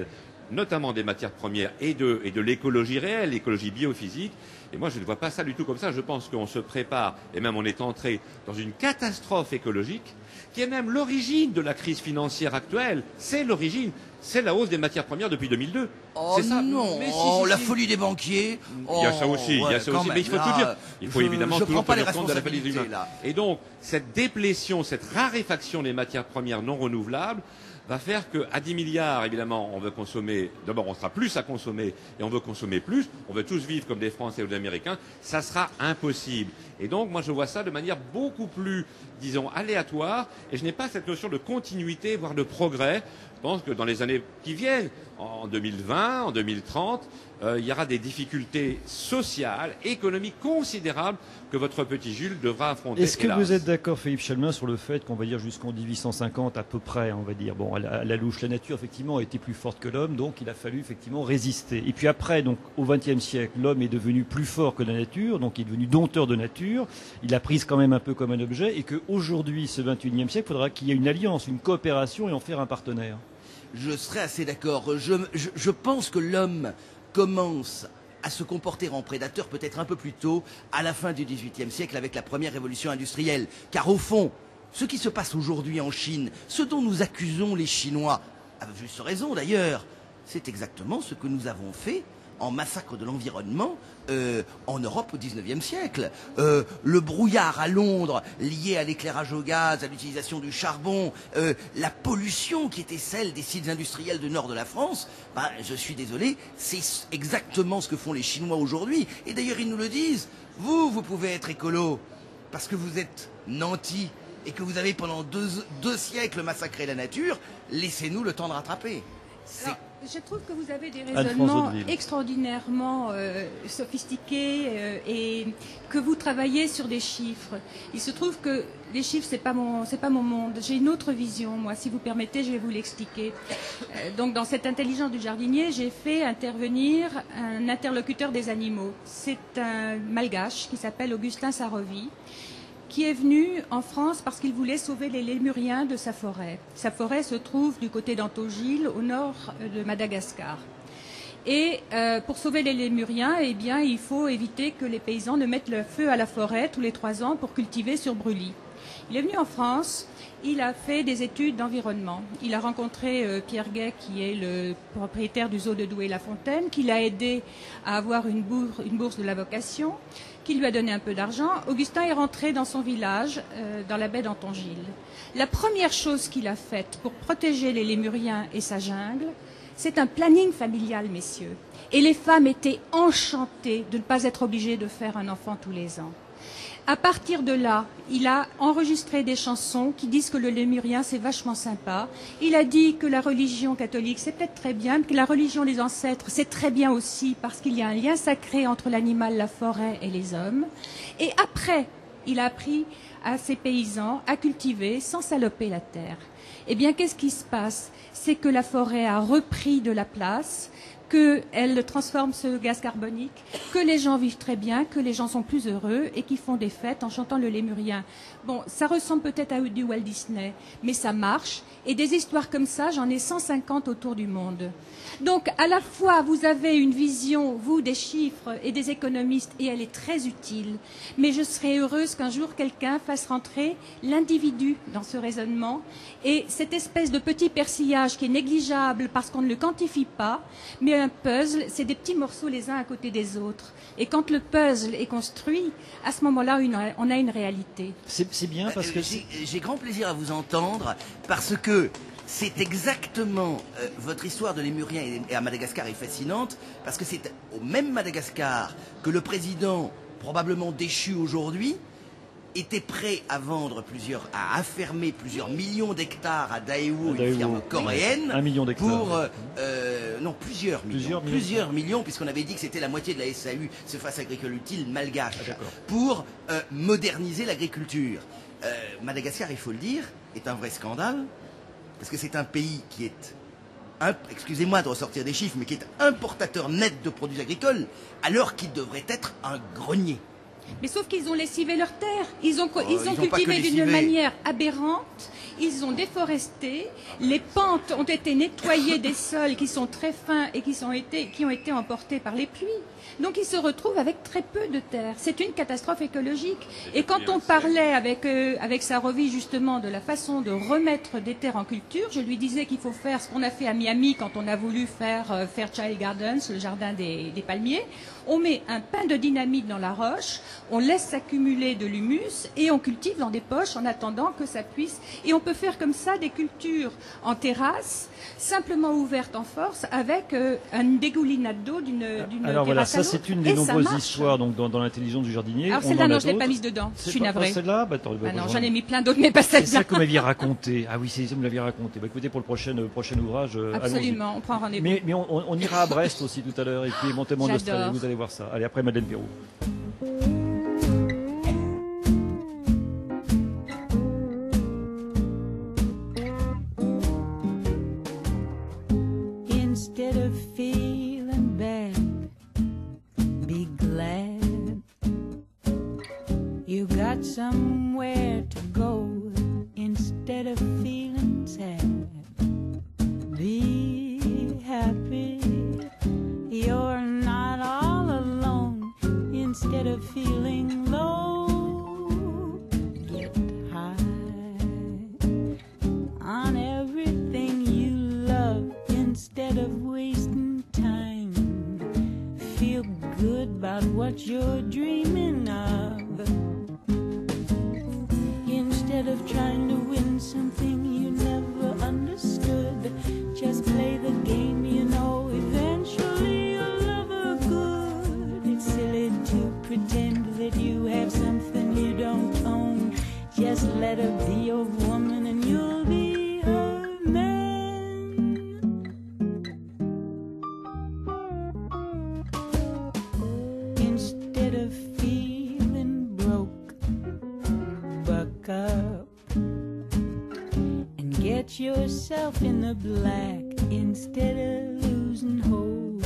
[SPEAKER 2] notamment des matières premières et de, et de l'écologie réelle, l'écologie biophysique. Et moi, je ne vois pas ça du tout comme ça. Je pense qu'on se prépare, et même on est entré dans une catastrophe écologique, qui est même l'origine de la crise financière actuelle. C'est l'origine. C'est la hausse des matières premières depuis deux mille deux.
[SPEAKER 4] Oh
[SPEAKER 2] c'est ça.
[SPEAKER 4] non,
[SPEAKER 2] mais si,
[SPEAKER 4] oh,
[SPEAKER 2] si,
[SPEAKER 4] la
[SPEAKER 2] si.
[SPEAKER 4] folie des banquiers.
[SPEAKER 2] Il y a ça
[SPEAKER 4] Oh,
[SPEAKER 2] aussi, il y
[SPEAKER 4] ouais,
[SPEAKER 2] a ça
[SPEAKER 4] quand
[SPEAKER 2] aussi.
[SPEAKER 4] même,
[SPEAKER 2] Mais il faut
[SPEAKER 4] là,
[SPEAKER 2] tout dire. Il faut
[SPEAKER 4] je,
[SPEAKER 2] évidemment
[SPEAKER 4] je
[SPEAKER 2] toujours
[SPEAKER 4] prends pas les
[SPEAKER 2] tenir compte de la faillite des humains.
[SPEAKER 4] responsabilités, là.
[SPEAKER 2] Et donc, cette déplétion, cette raréfaction des matières premières non renouvelables va faire qu'à dix milliards, évidemment, on veut consommer, d'abord on sera plus à consommer et on veut consommer plus, on veut tous vivre comme des Français ou des Américains, ça sera impossible. Et donc moi je vois ça de manière beaucoup plus, disons, aléatoire, et je n'ai pas cette notion de continuité, voire de progrès. Je pense que dans les années qui viennent, en deux mille vingt, en deux mille trente, euh, il y aura des difficultés sociales, économiques considérables que votre petit Jules devra affronter.
[SPEAKER 1] Est-ce que
[SPEAKER 2] hélas.
[SPEAKER 1] vous êtes d'accord, Philippe Chalmin, sur le fait qu'on va dire jusqu'en mille huit cent cinquante à peu près, on va dire, bon, à la, à la louche, la nature effectivement a été plus forte que l'homme, donc il a fallu effectivement résister. Et puis après, donc au vingtième siècle, l'homme est devenu plus fort que la nature, donc il est devenu dompteur de nature. Il a prise quand même un peu comme un objet, et qu'aujourd'hui, ce vingt et unième siècle, il faudra qu'il y ait une alliance, une coopération et en faire un partenaire.
[SPEAKER 4] Je serais assez d'accord. Je, je, je pense que l'homme commence à se comporter en prédateur peut-être un peu plus tôt, à la fin du dix-huitième siècle, avec la première révolution industrielle. Car au fond, ce qui se passe aujourd'hui en Chine, ce dont nous accusons les Chinois, avec juste raison d'ailleurs, c'est exactement ce que nous avons fait en massacre de l'environnement euh, en Europe au dix-neuvième siècle. Euh, le brouillard à Londres lié à l'éclairage au gaz, à l'utilisation du charbon, euh, la pollution qui était celle des sites industriels du nord de la France, ben, je suis désolé, c'est exactement ce que font les Chinois aujourd'hui. Et d'ailleurs ils nous le disent, vous, vous pouvez être écolo parce que vous êtes nantis et que vous avez pendant deux, deux siècles massacré la nature, laissez-nous le temps de rattraper.
[SPEAKER 3] Alors, je trouve que vous avez des
[SPEAKER 1] Anne-France
[SPEAKER 3] raisonnements
[SPEAKER 1] Hauteville.
[SPEAKER 3] extraordinairement euh, sophistiqués euh, et que vous travaillez sur des chiffres. Il se trouve que les chiffres, c'est pas mon, c'est pas mon monde. J'ai une autre vision, moi. Si vous permettez, je vais vous l'expliquer. Euh, donc, dans cette intelligence du jardinier, j'ai fait intervenir un interlocuteur des animaux. C'est un malgache qui s'appelle Augustin Sarovi, qui est venu en France parce qu'il voulait sauver les lémuriens de sa forêt. Sa forêt se trouve du côté d'Antogile, au nord de Madagascar. Et euh, pour sauver les lémuriens, eh bien, il faut éviter que les paysans ne mettent le feu à la forêt tous les trois ans pour cultiver sur brûlis. Il est venu en France, il a fait des études d'environnement. Il a rencontré euh, Pierre Gay, qui est le propriétaire du zoo de Douai-la-Fontaine, qui l'a aidé à avoir une bourse, une bourse de la vocation, qui lui a donné un peu d'argent. Augustin est rentré dans son village, euh, dans la baie d'Antongile. La première chose qu'il a faite pour protéger les lémuriens et sa jungle, c'est un planning familial, messieurs. Et les femmes étaient enchantées de ne pas être obligées de faire un enfant tous les ans. À partir de là, il a enregistré des chansons qui disent que le lémurien, c'est vachement sympa. Il a dit que la religion catholique, c'est peut-être très bien, mais que la religion des ancêtres, c'est très bien aussi, parce qu'il y a un lien sacré entre l'animal, la forêt et les hommes. Et après, il a appris à ses paysans à cultiver sans saloper la terre. Eh bien, qu'est-ce qui se passe? C'est que la forêt a repris de la place, qu'elle transforme ce gaz carbonique, que les gens vivent très bien, que les gens sont plus heureux et qu'ils font des fêtes en chantant le lémurien. Bon, ça ressemble peut-être à du Walt Disney, mais ça marche. Et des histoires comme ça, j'en ai cent cinquante autour du monde. Donc, à la fois, vous avez une vision, vous, des chiffres et des économistes, et elle est très utile. Mais je serais heureuse qu'un jour, quelqu'un fasse rentrer l'individu dans ce raisonnement. Et cette espèce de petit persillage qui est négligeable parce qu'on ne le quantifie pas, mais un puzzle, c'est des petits morceaux les uns à côté des autres. Et quand le puzzle est construit, à ce moment-là, une, on a une réalité.
[SPEAKER 1] C'est bien parce que...
[SPEAKER 4] Euh, j'ai, j'ai grand plaisir à vous entendre, parce que c'est exactement euh, votre histoire de lémurien et, et à Madagascar est fascinante, parce que c'est au même Madagascar que le président, probablement déchu aujourd'hui, était prêt à vendre plusieurs, à affermer plusieurs millions d'hectares à Daewoo, une firme coréenne,
[SPEAKER 1] un million d'hectares.
[SPEAKER 4] Pour euh, euh, non plusieurs millions,
[SPEAKER 1] plusieurs millions,
[SPEAKER 4] plusieurs millions, puisqu'on avait dit que c'était la moitié de la S A U, Surface Agricole Utile malgache,
[SPEAKER 1] ah,
[SPEAKER 4] pour euh, moderniser l'agriculture. Euh, Madagascar, il faut le dire, est un vrai scandale, parce que c'est un pays qui est, excusez-moi de ressortir des chiffres, mais qui est importateur net de produits agricoles, alors qu'il devrait être un grenier.
[SPEAKER 3] Mais sauf qu'ils ont lessivé leurs terres. Ils ont,
[SPEAKER 4] oh,
[SPEAKER 3] ils ont
[SPEAKER 4] ils
[SPEAKER 3] cultivé d'une manière aberrante. Ils ont déforesté, les pentes ont été nettoyées des sols qui sont très fins et qui, sont été, qui ont été emportés par les pluies. Donc ils se retrouvent avec très peu de terre. C'est une catastrophe écologique. Et quand on parlait avec, euh, avec Sarovi justement de la façon de remettre des terres en culture, je lui disais qu'il faut faire ce qu'on a fait à Miami quand on a voulu faire euh, Fairchild Gardens, le jardin des, des palmiers. On met un pain de dynamite dans la roche, on laisse s'accumuler de l'humus et on cultive dans des poches en attendant que ça puisse. Et on peut faire comme ça des cultures en terrasse, simplement ouvertes en force, avec euh, une dégoulinade d'eau d'une terrasse.
[SPEAKER 1] Alors voilà, ça c'est une des nombreuses
[SPEAKER 3] marche.
[SPEAKER 1] histoires donc, dans, dans l'intelligence du jardinier.
[SPEAKER 3] Alors celle-là, non, je ne l'ai pas mise dedans. Je suis
[SPEAKER 1] pas,
[SPEAKER 3] navrée.
[SPEAKER 1] Pas celle-là bah, attends, bah,
[SPEAKER 3] ah non,
[SPEAKER 1] bah,
[SPEAKER 3] j'en ai mis plein d'autres, mais pas celle-là.
[SPEAKER 1] C'est ça que vous m'aviez raconté. Ah oui, c'est ça que vous m'aviez raconté. Bah, écoutez, pour le prochain, euh, prochain ouvrage, euh,
[SPEAKER 3] absolument, on prend rendez-vous.
[SPEAKER 1] Mais, mais on, on ira à Brest aussi tout à l'heure, et puis éventuellement en Australie, vous allez voir ça. Allez, après Madeleine Pérou.
[SPEAKER 6] Instead of feeling bad, be glad you got somewhere to go. Instead of feeling sad, be happy you're not all alone. Instead of feeling low, get high on everything you love. Instead of wasting time, feel good about what you're dreaming of. Instead of trying to win something you never understood, just play the game, you know eventually you'll love her good. It's silly to pretend that you have something you don't own. Just let her be your woman and you'll be her man. Instead of feeling broke, buck up and get yourself in the black. Instead of losing hope,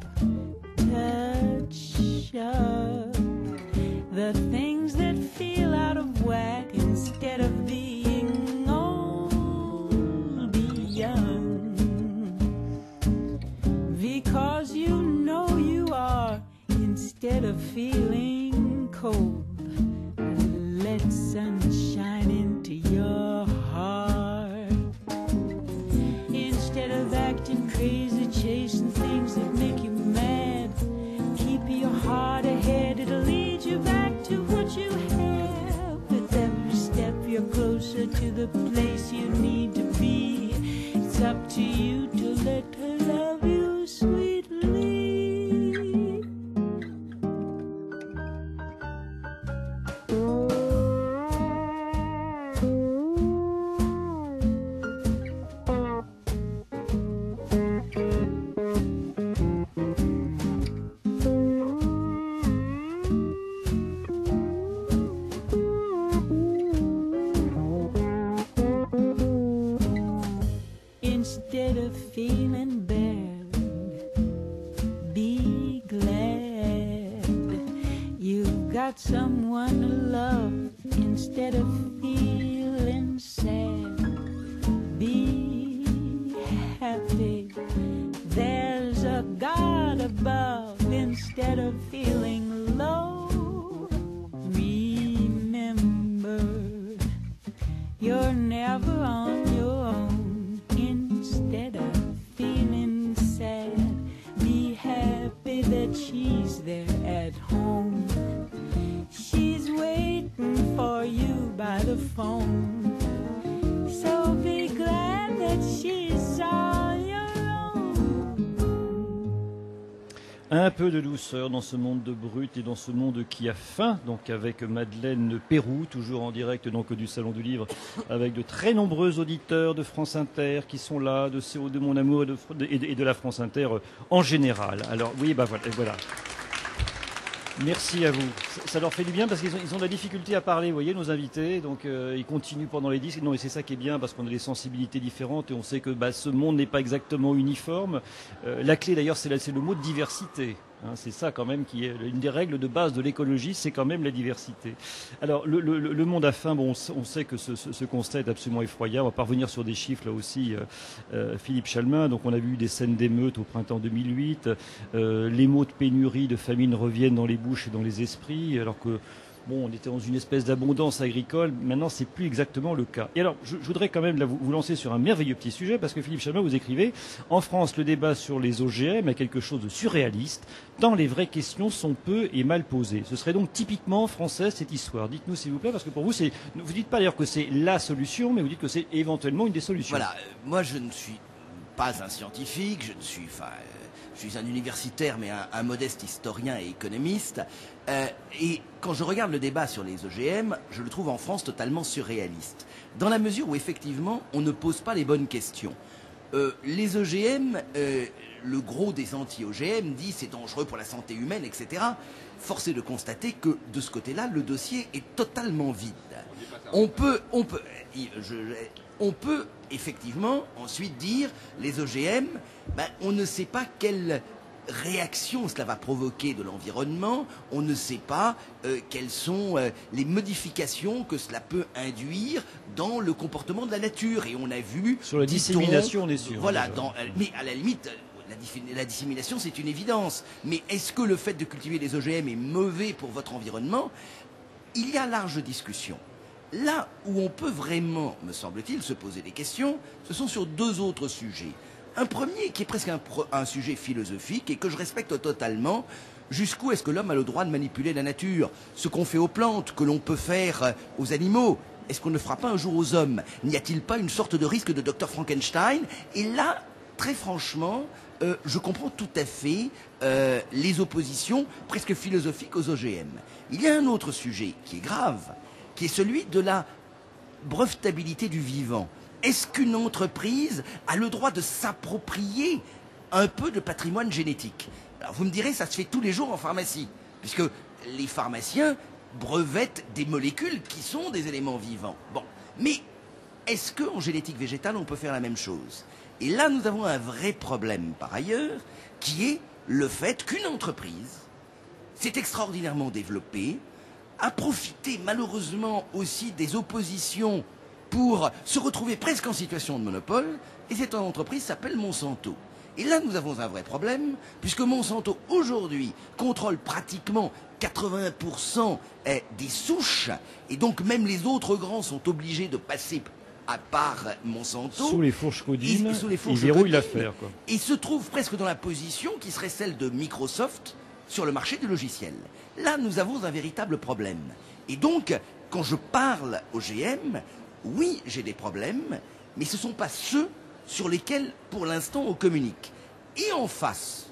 [SPEAKER 6] touch up the things that feel out of whack. Instead of being old, be young, because you know you are. Instead of feeling cold, let sunshine into your heart. Instead of acting crazy, chasing things that make you mad, keep your heart ahead, it'll lead you back to what you have. With every step you're closer to the place you need to be. It's up to you to let her love you sweetly. Instead of feeling bad, be glad you've got someone to love. Instead of feeling sad, be happy there's a God above. Instead of feeling low, remember you're never on your own. Instead of feeling sad, be happy that she's there at home. She's waiting for you by the phone. So be glad that she's all your own.
[SPEAKER 1] Un peu de douceur dans ce monde de brut et dans ce monde qui a faim, donc avec Madeleine Pérou, toujours en direct donc du Salon du Livre, avec de très nombreux auditeurs de France Inter qui sont là, de C O deux Mon Amour et de, et de la France Inter en général. Alors oui, bah voilà. voilà. Merci à vous. Ça, ça leur fait du bien parce qu'ils ont, ils ont de la difficulté à parler, vous voyez, nos invités. Donc euh, ils continuent pendant les disques. Non, et c'est ça qui est bien parce qu'on a des sensibilités différentes et on sait que bah, ce monde n'est pas exactement uniforme. Euh, la clé d'ailleurs, c'est, la, c'est le mot de diversité. Hein, c'est ça quand même qui est une des règles de base de l'écologie, c'est quand même la diversité. Alors le, le, le monde a faim, bon, on sait que ce, ce, ce constat est absolument effroyable. On va pas revenir sur des chiffres là aussi, euh, euh, Philippe Chalmin. Donc on a vu des scènes d'émeutes au printemps deux mille huit. Euh, les mots de pénurie, de famine reviennent dans les bouches et dans les esprits, alors que bon, on était dans une espèce d'abondance agricole. Maintenant, c'est plus exactement le cas. Et alors, je, je voudrais quand même là, vous, vous lancer sur un merveilleux petit sujet, parce que Philippe Chalmin, vous écrivez « En France, le débat sur les O G M est quelque chose de surréaliste, tant les vraies questions sont peu et mal posées. » Ce serait donc typiquement français, cette histoire. Dites-nous, s'il vous plaît, parce que pour vous, c'est, vous dites pas d'ailleurs que c'est la solution, mais vous dites que c'est éventuellement une des solutions.
[SPEAKER 4] Voilà. Euh, moi, je ne suis pas un scientifique, je ne suis... Enfin, euh, je suis un universitaire, mais un, un modeste historien et économiste. Euh, et quand je regarde le débat sur les O G M, je le trouve en France totalement surréaliste. Dans la mesure où, effectivement, on ne pose pas les bonnes questions. Euh, les O G M, euh, le gros des anti-O G M dit c'est dangereux pour la santé humaine, et cetera. Force est de constater que, de ce côté-là, le dossier est totalement vide. On peut... On peut je, on peut effectivement ensuite dire les O G M, ben, on ne sait pas quelle réaction cela va provoquer de l'environnement, on ne sait pas euh, quelles sont euh, les modifications que cela peut induire dans le comportement de la nature. Et on a vu...
[SPEAKER 1] Sur la dissémination, on est sûr.
[SPEAKER 4] Voilà, dans, mais à la limite... La, la dissémination, c'est une évidence. Mais est-ce que le fait de cultiver les O G M est mauvais pour votre environnement? Il y a large discussion. Là où on peut vraiment, me semble-t-il, se poser des questions, ce sont sur deux autres sujets. Un premier qui est presque un, un sujet philosophique et que je respecte totalement. Jusqu'où est-ce que l'homme a le droit de manipuler la nature? Ce qu'on fait aux plantes, que l'on peut faire aux animaux, est-ce qu'on ne fera pas un jour aux hommes? N'y a-t-il pas une sorte de risque de docteur Frankenstein? Et là, très franchement, euh, je comprends tout à fait euh, les oppositions presque philosophiques aux O G M. Il y a un autre sujet qui est grave, qui est celui de la brevetabilité du vivant. Est-ce qu'une entreprise a le droit de s'approprier un peu de patrimoine génétique? Alors vous me direz, ça se fait tous les jours en pharmacie, puisque les pharmaciens brevettent des molécules qui sont des éléments vivants. Bon, mais est-ce qu'en génétique végétale, on peut faire la même chose? Et là, nous avons un vrai problème, par ailleurs, qui est le fait qu'une entreprise s'est extraordinairement développée, a profité malheureusement aussi des oppositions pour se retrouver presque en situation de monopole, et cette entreprise s'appelle Monsanto. Et là, nous avons un vrai problème, puisque Monsanto, aujourd'hui, contrôle pratiquement quatre-vingts pour cent des souches, et donc même les autres grands sont obligés de passer à part Monsanto.
[SPEAKER 1] Sous les fourches codines,
[SPEAKER 4] il
[SPEAKER 1] verrouille l'affaire.
[SPEAKER 4] Et se trouve presque dans la position qui serait celle de Microsoft sur le marché du logiciel. Là, nous avons un véritable problème. Et donc, quand je parle O G M, oui, j'ai des problèmes, mais ce ne sont pas ceux sur lesquels, pour l'instant, on communique. Et en face,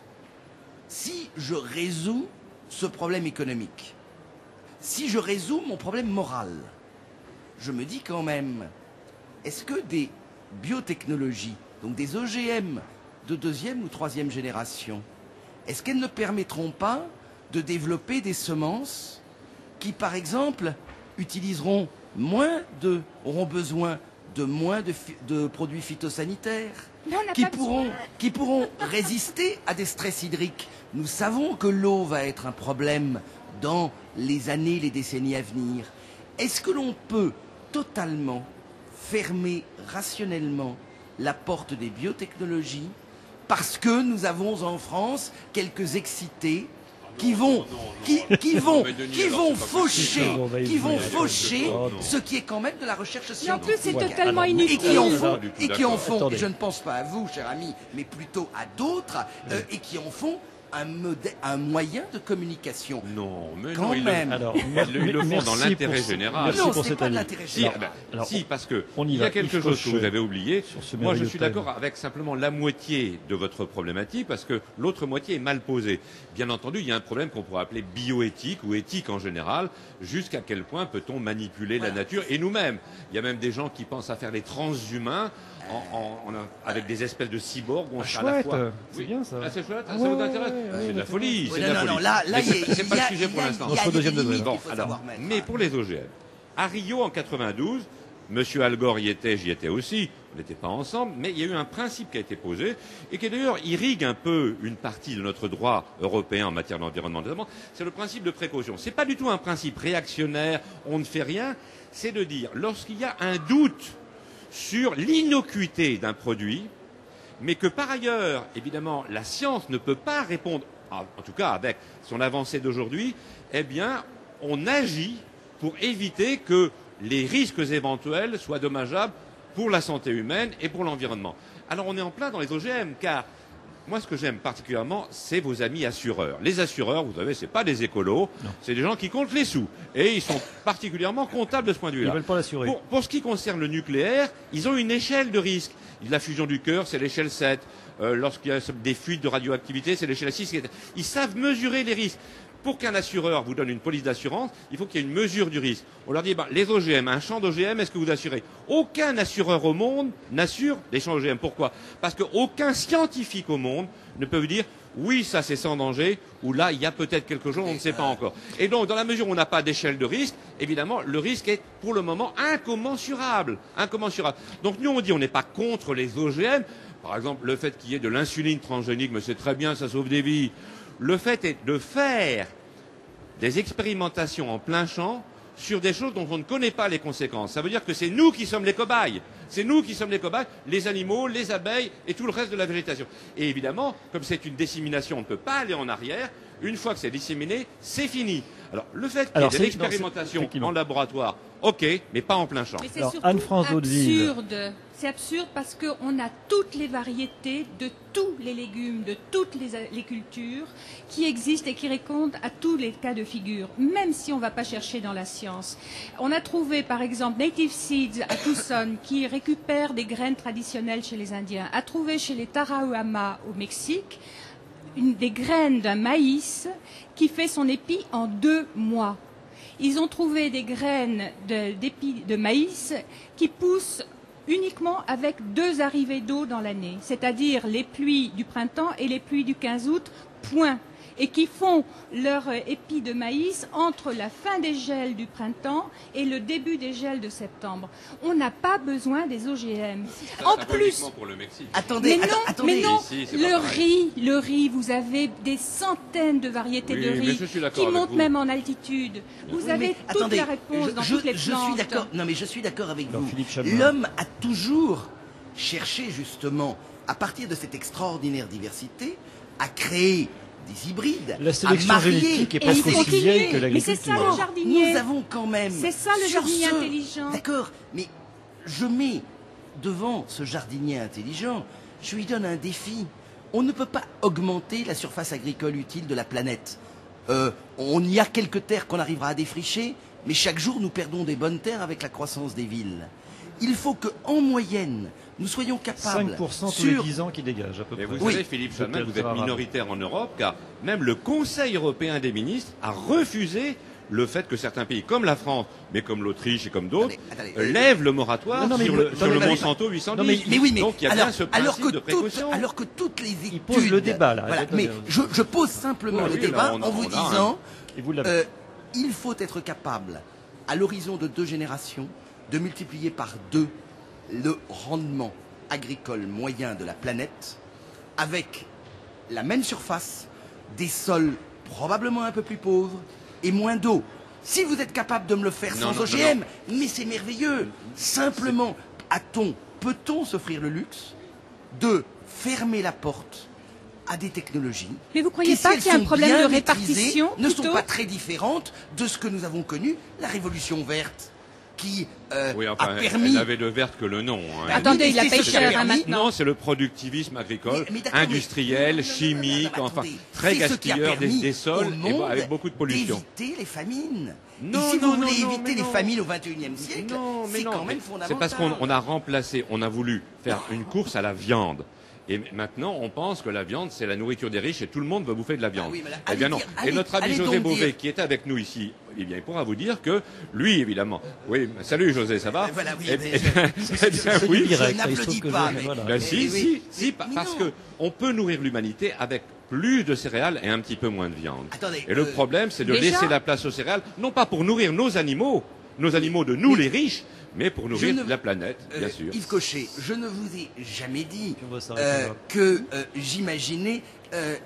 [SPEAKER 4] si je résous ce problème économique, si je résous mon problème moral, je me dis quand même, est-ce que des biotechnologies, donc des O G M de deuxième ou troisième génération, est-ce qu'elles ne permettront pas de développer des semences qui, par exemple, utiliseront moins de, auront besoin de moins de, de produits phytosanitaires, qui pourront, qui pourront résister à des stress hydriques? Nous savons que l'eau va être un problème dans les années, les décennies à venir. Est-ce que l'on peut totalement fermer rationnellement la porte des biotechnologies parce que nous avons en France quelques excités qui vont, qui, qui vont, qui vont faucher, qui vont faucher ce qui est quand même de la recherche scientifique.
[SPEAKER 3] Et en plus, c'est totalement inutile.
[SPEAKER 4] Et qui en font, et qui en font, et je ne pense pas à vous, cher ami, mais plutôt à d'autres, euh, et qui en font un, modèle, un moyen de communication.
[SPEAKER 2] Non, mais
[SPEAKER 4] quand
[SPEAKER 2] non,
[SPEAKER 4] même.
[SPEAKER 2] Ils le, alors, ils le font dans l'intérêt général.
[SPEAKER 4] Non, c'est pas de l'intérêt général.
[SPEAKER 2] Si, alors, si, parce que il y a quelque chose que vous avez oublié. Moi, je suis d'accord avec simplement la moitié de votre problématique, parce que l'autre moitié est mal posée. Bien entendu, il y a un problème qu'on pourrait appeler bioéthique ou éthique en général. Jusqu'à quel point peut-on manipuler voilà. la nature et nous-mêmes? Il y a même des gens qui pensent à faire les transhumains en, en, en, avec des espèces de cyborgs où on
[SPEAKER 1] ah,
[SPEAKER 2] sera à la fois.
[SPEAKER 1] C'est oui. bien ça.
[SPEAKER 2] Ah, c'est chouette, ah, ça vous intéresse? C'est de la folie.
[SPEAKER 4] Oui,
[SPEAKER 2] c'est
[SPEAKER 4] non,
[SPEAKER 2] de la
[SPEAKER 4] non,
[SPEAKER 2] folie.
[SPEAKER 4] non, là, là,
[SPEAKER 2] c'est pas le sujet pour l'instant.
[SPEAKER 1] Notre deuxième degré.
[SPEAKER 2] Bon, alors, mais pour les O G M, à Rio en quatre-vingt-douze, Monsieur Al Gore y était, j'y étais aussi, on n'était pas ensemble, mais il y a eu un principe qui a été posé et qui d'ailleurs irrigue un peu une partie de notre droit européen en matière d'environnement. C'est le principe de précaution. Ce n'est pas du tout un principe réactionnaire, on ne fait rien, c'est de dire, lorsqu'il y a un doute sur l'innocuité d'un produit, mais que par ailleurs, évidemment, la science ne peut pas répondre, en tout cas avec son avancée d'aujourd'hui, eh bien, on agit pour éviter que les risques éventuels soient dommageables pour la santé humaine et pour l'environnement. Alors on est en plein dans les O G M, car moi ce que j'aime particulièrement, c'est vos amis assureurs. Les assureurs, vous savez, c'est pas des écolos, c'est des gens qui comptent les sous. Et ils sont particulièrement comptables de ce point de vue-là.
[SPEAKER 1] Ils veulent pas l'assurer.
[SPEAKER 2] Pour, pour ce qui concerne le nucléaire, ils ont une échelle de risque. La fusion du cœur, c'est l'échelle sept. Euh, lorsqu'il y a des fuites de radioactivité, c'est l'échelle six. Ils savent mesurer les risques. Pour qu'un assureur vous donne une police d'assurance, il faut qu'il y ait une mesure du risque. On leur dit, bah, les O G M, un champ d'O G M, est-ce que vous assurez? Aucun assureur au monde n'assure les champs O G M. Pourquoi? Parce qu'aucun scientifique au monde ne peut vous dire, oui, ça c'est sans danger, ou là, il y a peut-être quelque chose, on ne sait pas encore. Et donc, dans la mesure où on n'a pas d'échelle de risque, évidemment, le risque est, pour le moment, incommensurable. Incommensurable. Donc, nous, on dit, on n'est pas contre les O G M. Par exemple, le fait qu'il y ait de l'insuline transgénique, mais c'est très bien, ça sauve des vies. Le fait est de faire des expérimentations en plein champ sur des choses dont on ne connaît pas les conséquences. Ça veut dire que c'est nous qui sommes les cobayes. C'est nous qui sommes les cobayes, les animaux, les abeilles et tout le reste de la végétation. Et évidemment, comme c'est une dissémination, on ne peut pas aller en arrière. Une fois que c'est disséminé, c'est fini. Alors, le fait qu'il y ait de l'expérimentation en laboratoire, ok, mais pas en plein champ.
[SPEAKER 3] Mais c'est surtout absurde. C'est absurde parce qu'on a toutes les variétés de tous les légumes, de toutes les, les cultures qui existent et qui répondent à tous les cas de figure, même si on ne va pas chercher dans la science. On a trouvé, par exemple, Native Seeds à Tucson, qui récupère des graines traditionnelles chez les Indiens, a trouvé chez les Tarahumara au Mexique une, des graines d'un maïs qui fait son épi en deux mois. Ils ont trouvé des graines d'épis de, de maïs qui poussent uniquement avec deux arrivées d'eau dans l'année, c'est-à-dire les pluies du printemps et les pluies du quinze août, point, et qui font leur épi de maïs entre la fin des gels du printemps et le début des gels de septembre. On n'a pas besoin des O G M.
[SPEAKER 2] Ça,
[SPEAKER 3] en
[SPEAKER 2] ça
[SPEAKER 3] plus,
[SPEAKER 2] pour le Mexique.
[SPEAKER 4] Attendez,
[SPEAKER 3] mais non,
[SPEAKER 4] attendez.
[SPEAKER 3] mais non,
[SPEAKER 2] Ici,
[SPEAKER 3] le riz, le riz, vous avez des centaines de variétés
[SPEAKER 2] oui,
[SPEAKER 3] de riz qui montent
[SPEAKER 2] vous.
[SPEAKER 3] même en altitude. Vous
[SPEAKER 4] Oui,
[SPEAKER 3] avez
[SPEAKER 4] mais
[SPEAKER 3] toute
[SPEAKER 4] attendez,
[SPEAKER 3] la réponse
[SPEAKER 4] je,
[SPEAKER 3] dans
[SPEAKER 4] je,
[SPEAKER 3] toutes les
[SPEAKER 4] je
[SPEAKER 3] plantes.
[SPEAKER 4] suis d'accord. Non, mais je suis d'accord avec
[SPEAKER 1] Alors,
[SPEAKER 4] vous.
[SPEAKER 1] Philippe Chabrol.
[SPEAKER 4] L'homme a toujours cherché justement, à partir de cette extraordinaire diversité, à créer des hybrides,
[SPEAKER 1] La sélection
[SPEAKER 4] à marier.
[SPEAKER 1] génétique est
[SPEAKER 3] Et
[SPEAKER 1] presque
[SPEAKER 3] il
[SPEAKER 1] aussi
[SPEAKER 3] continue.
[SPEAKER 1] vieille que
[SPEAKER 3] Mais c'est ça
[SPEAKER 1] l'agriculture.
[SPEAKER 3] le jardinier.
[SPEAKER 4] Nous avons quand même.
[SPEAKER 3] C'est ça le
[SPEAKER 4] sur
[SPEAKER 3] jardinier
[SPEAKER 4] ce-
[SPEAKER 3] intelligent.
[SPEAKER 4] D'accord, mais je mets devant ce jardinier intelligent, je lui donne un défi. On ne peut pas augmenter la surface agricole utile de la planète. Euh, on y a quelques terres qu'on arrivera à défricher, mais chaque jour nous perdons des bonnes terres avec la croissance des villes. Il faut que, en moyenne, nous soyons capables.
[SPEAKER 1] cinq pour cent tous
[SPEAKER 4] sur
[SPEAKER 1] les dix ans qui dégagent, à peu
[SPEAKER 2] Mais
[SPEAKER 1] près.
[SPEAKER 2] vous
[SPEAKER 4] Oui.
[SPEAKER 2] savez, Philippe Chalmin,
[SPEAKER 1] Peut-être
[SPEAKER 2] vous êtes
[SPEAKER 1] rare.
[SPEAKER 2] minoritaire en Europe, car même le Conseil européen des ministres a refusé le fait que certains pays, comme la France, mais comme l'Autriche et comme d'autres,
[SPEAKER 4] Attendez, attendez,
[SPEAKER 2] euh,
[SPEAKER 4] euh,
[SPEAKER 2] lèvent le moratoire
[SPEAKER 1] Non, non, mais
[SPEAKER 2] sur
[SPEAKER 1] vous-
[SPEAKER 2] le,
[SPEAKER 1] non,
[SPEAKER 2] sur
[SPEAKER 1] mais
[SPEAKER 2] le
[SPEAKER 1] vous-
[SPEAKER 2] Monsanto huit cent dix.
[SPEAKER 1] non, mais-
[SPEAKER 4] Mais oui, mais
[SPEAKER 2] Donc il y a
[SPEAKER 4] alors,
[SPEAKER 2] bien ce
[SPEAKER 4] alors
[SPEAKER 2] principe
[SPEAKER 4] que
[SPEAKER 2] de
[SPEAKER 4] toutes,
[SPEAKER 2] précaution.
[SPEAKER 4] alors que toutes les études.
[SPEAKER 1] Il pose le débat, là.
[SPEAKER 4] Voilà,
[SPEAKER 1] Attendez,
[SPEAKER 4] mais
[SPEAKER 1] euh,
[SPEAKER 4] je, je pose simplement
[SPEAKER 2] Oui,
[SPEAKER 4] le
[SPEAKER 2] oui,
[SPEAKER 4] débat
[SPEAKER 2] là, on a-
[SPEAKER 4] en vous
[SPEAKER 2] on a un-
[SPEAKER 4] disant,
[SPEAKER 1] Et vous l'avez.
[SPEAKER 4] euh, il faut être capable, à l'horizon de deux générations, de multiplier par deux le rendement agricole moyen de la planète, avec la même surface, des sols probablement un peu plus pauvres et moins d'eau. Si vous êtes capable de me le faire
[SPEAKER 2] Non,
[SPEAKER 4] sans
[SPEAKER 2] non,
[SPEAKER 4] O G M, mais c'est merveilleux. Simplement, a-t-on, peut-on s'offrir le luxe de fermer la porte à des technologies
[SPEAKER 3] Mais vous croyez
[SPEAKER 4] qui,
[SPEAKER 3] pas
[SPEAKER 4] si elles
[SPEAKER 3] qu'il y a un
[SPEAKER 4] sont
[SPEAKER 3] problème
[SPEAKER 4] bien
[SPEAKER 3] de
[SPEAKER 4] maîtrisées,
[SPEAKER 3] répartition
[SPEAKER 4] ne sont
[SPEAKER 3] plutôt
[SPEAKER 4] pas très différentes de ce que nous avons connu, la révolution verte, qui euh,
[SPEAKER 2] Oui, enfin,
[SPEAKER 4] a
[SPEAKER 2] elle-
[SPEAKER 4] permis...
[SPEAKER 2] elle n'avait de verte que le nom. hein.
[SPEAKER 4] Bah,
[SPEAKER 3] Attendez,
[SPEAKER 4] oui,
[SPEAKER 3] il a
[SPEAKER 4] mais c'est
[SPEAKER 3] pêché
[SPEAKER 4] ce qui a
[SPEAKER 3] hein,
[SPEAKER 4] permis-
[SPEAKER 3] maintenant.
[SPEAKER 2] Non, c'est le productivisme agricole,
[SPEAKER 4] Mais- mais d'accord, mais-
[SPEAKER 2] industriel,
[SPEAKER 4] Non, non, non,
[SPEAKER 2] chimique,
[SPEAKER 4] non, non,
[SPEAKER 2] enfin,
[SPEAKER 4] attendez.
[SPEAKER 2] très
[SPEAKER 4] C'est ce qui a
[SPEAKER 2] gaspilleur des,
[SPEAKER 4] permis
[SPEAKER 2] des sols
[SPEAKER 4] au
[SPEAKER 2] et
[SPEAKER 4] monde
[SPEAKER 2] avec beaucoup de pollution.
[SPEAKER 4] d'éviter les famines.
[SPEAKER 2] Non,
[SPEAKER 4] et si
[SPEAKER 2] non,
[SPEAKER 4] vous voulez
[SPEAKER 2] non, non,
[SPEAKER 4] éviter
[SPEAKER 2] mais
[SPEAKER 4] les
[SPEAKER 2] non.
[SPEAKER 4] famines au vingt et unième siècle,
[SPEAKER 2] Non, mais
[SPEAKER 4] c'est
[SPEAKER 2] non,
[SPEAKER 4] quand même
[SPEAKER 2] mais
[SPEAKER 4] fondamental.
[SPEAKER 2] c'est parce qu'on on a remplacé, on a voulu faire une course à la viande. Et maintenant, on pense que la viande, c'est la nourriture des riches et tout le monde va bouffer de la viande.
[SPEAKER 4] Ah oui, mais là,
[SPEAKER 2] eh bien
[SPEAKER 4] allez
[SPEAKER 2] non.
[SPEAKER 4] dire-
[SPEAKER 2] et
[SPEAKER 4] allez-
[SPEAKER 2] notre ami
[SPEAKER 4] allez
[SPEAKER 2] José
[SPEAKER 4] donc
[SPEAKER 2] Bové,
[SPEAKER 4] dire-
[SPEAKER 2] qui est avec nous ici, eh bien, il pourra vous dire que lui, évidemment. Oui, salut José, ça va?
[SPEAKER 4] Euh, voilà, oui,
[SPEAKER 2] Eh-
[SPEAKER 4] mais
[SPEAKER 2] eh
[SPEAKER 4] je-
[SPEAKER 2] bien,
[SPEAKER 1] C'est
[SPEAKER 2] eh bien,
[SPEAKER 1] du
[SPEAKER 2] oui.
[SPEAKER 1] direct,
[SPEAKER 4] je
[SPEAKER 1] ça, il se trouve
[SPEAKER 4] n'applaudis
[SPEAKER 1] que
[SPEAKER 4] pas,
[SPEAKER 1] je-
[SPEAKER 4] mais-
[SPEAKER 1] voilà.
[SPEAKER 2] Ben,
[SPEAKER 4] Mais
[SPEAKER 2] si,
[SPEAKER 4] oui,
[SPEAKER 2] si, si,
[SPEAKER 4] mais-
[SPEAKER 2] pa-
[SPEAKER 4] mais
[SPEAKER 2] parce
[SPEAKER 4] non.
[SPEAKER 2] que on peut nourrir l'humanité avec plus de céréales et un petit peu moins de viande.
[SPEAKER 4] Attendez,
[SPEAKER 2] et le
[SPEAKER 4] euh,
[SPEAKER 2] problème, c'est de
[SPEAKER 3] déjà
[SPEAKER 2] laisser la place aux céréales, non pas pour nourrir nos animaux, nos animaux de nous les riches, mais pour nourrir
[SPEAKER 4] ne...
[SPEAKER 2] la planète, bien
[SPEAKER 4] euh,
[SPEAKER 2] sûr.
[SPEAKER 4] Yves Cochet, je ne vous ai jamais dit
[SPEAKER 1] euh,
[SPEAKER 4] que euh, j'imaginais euh,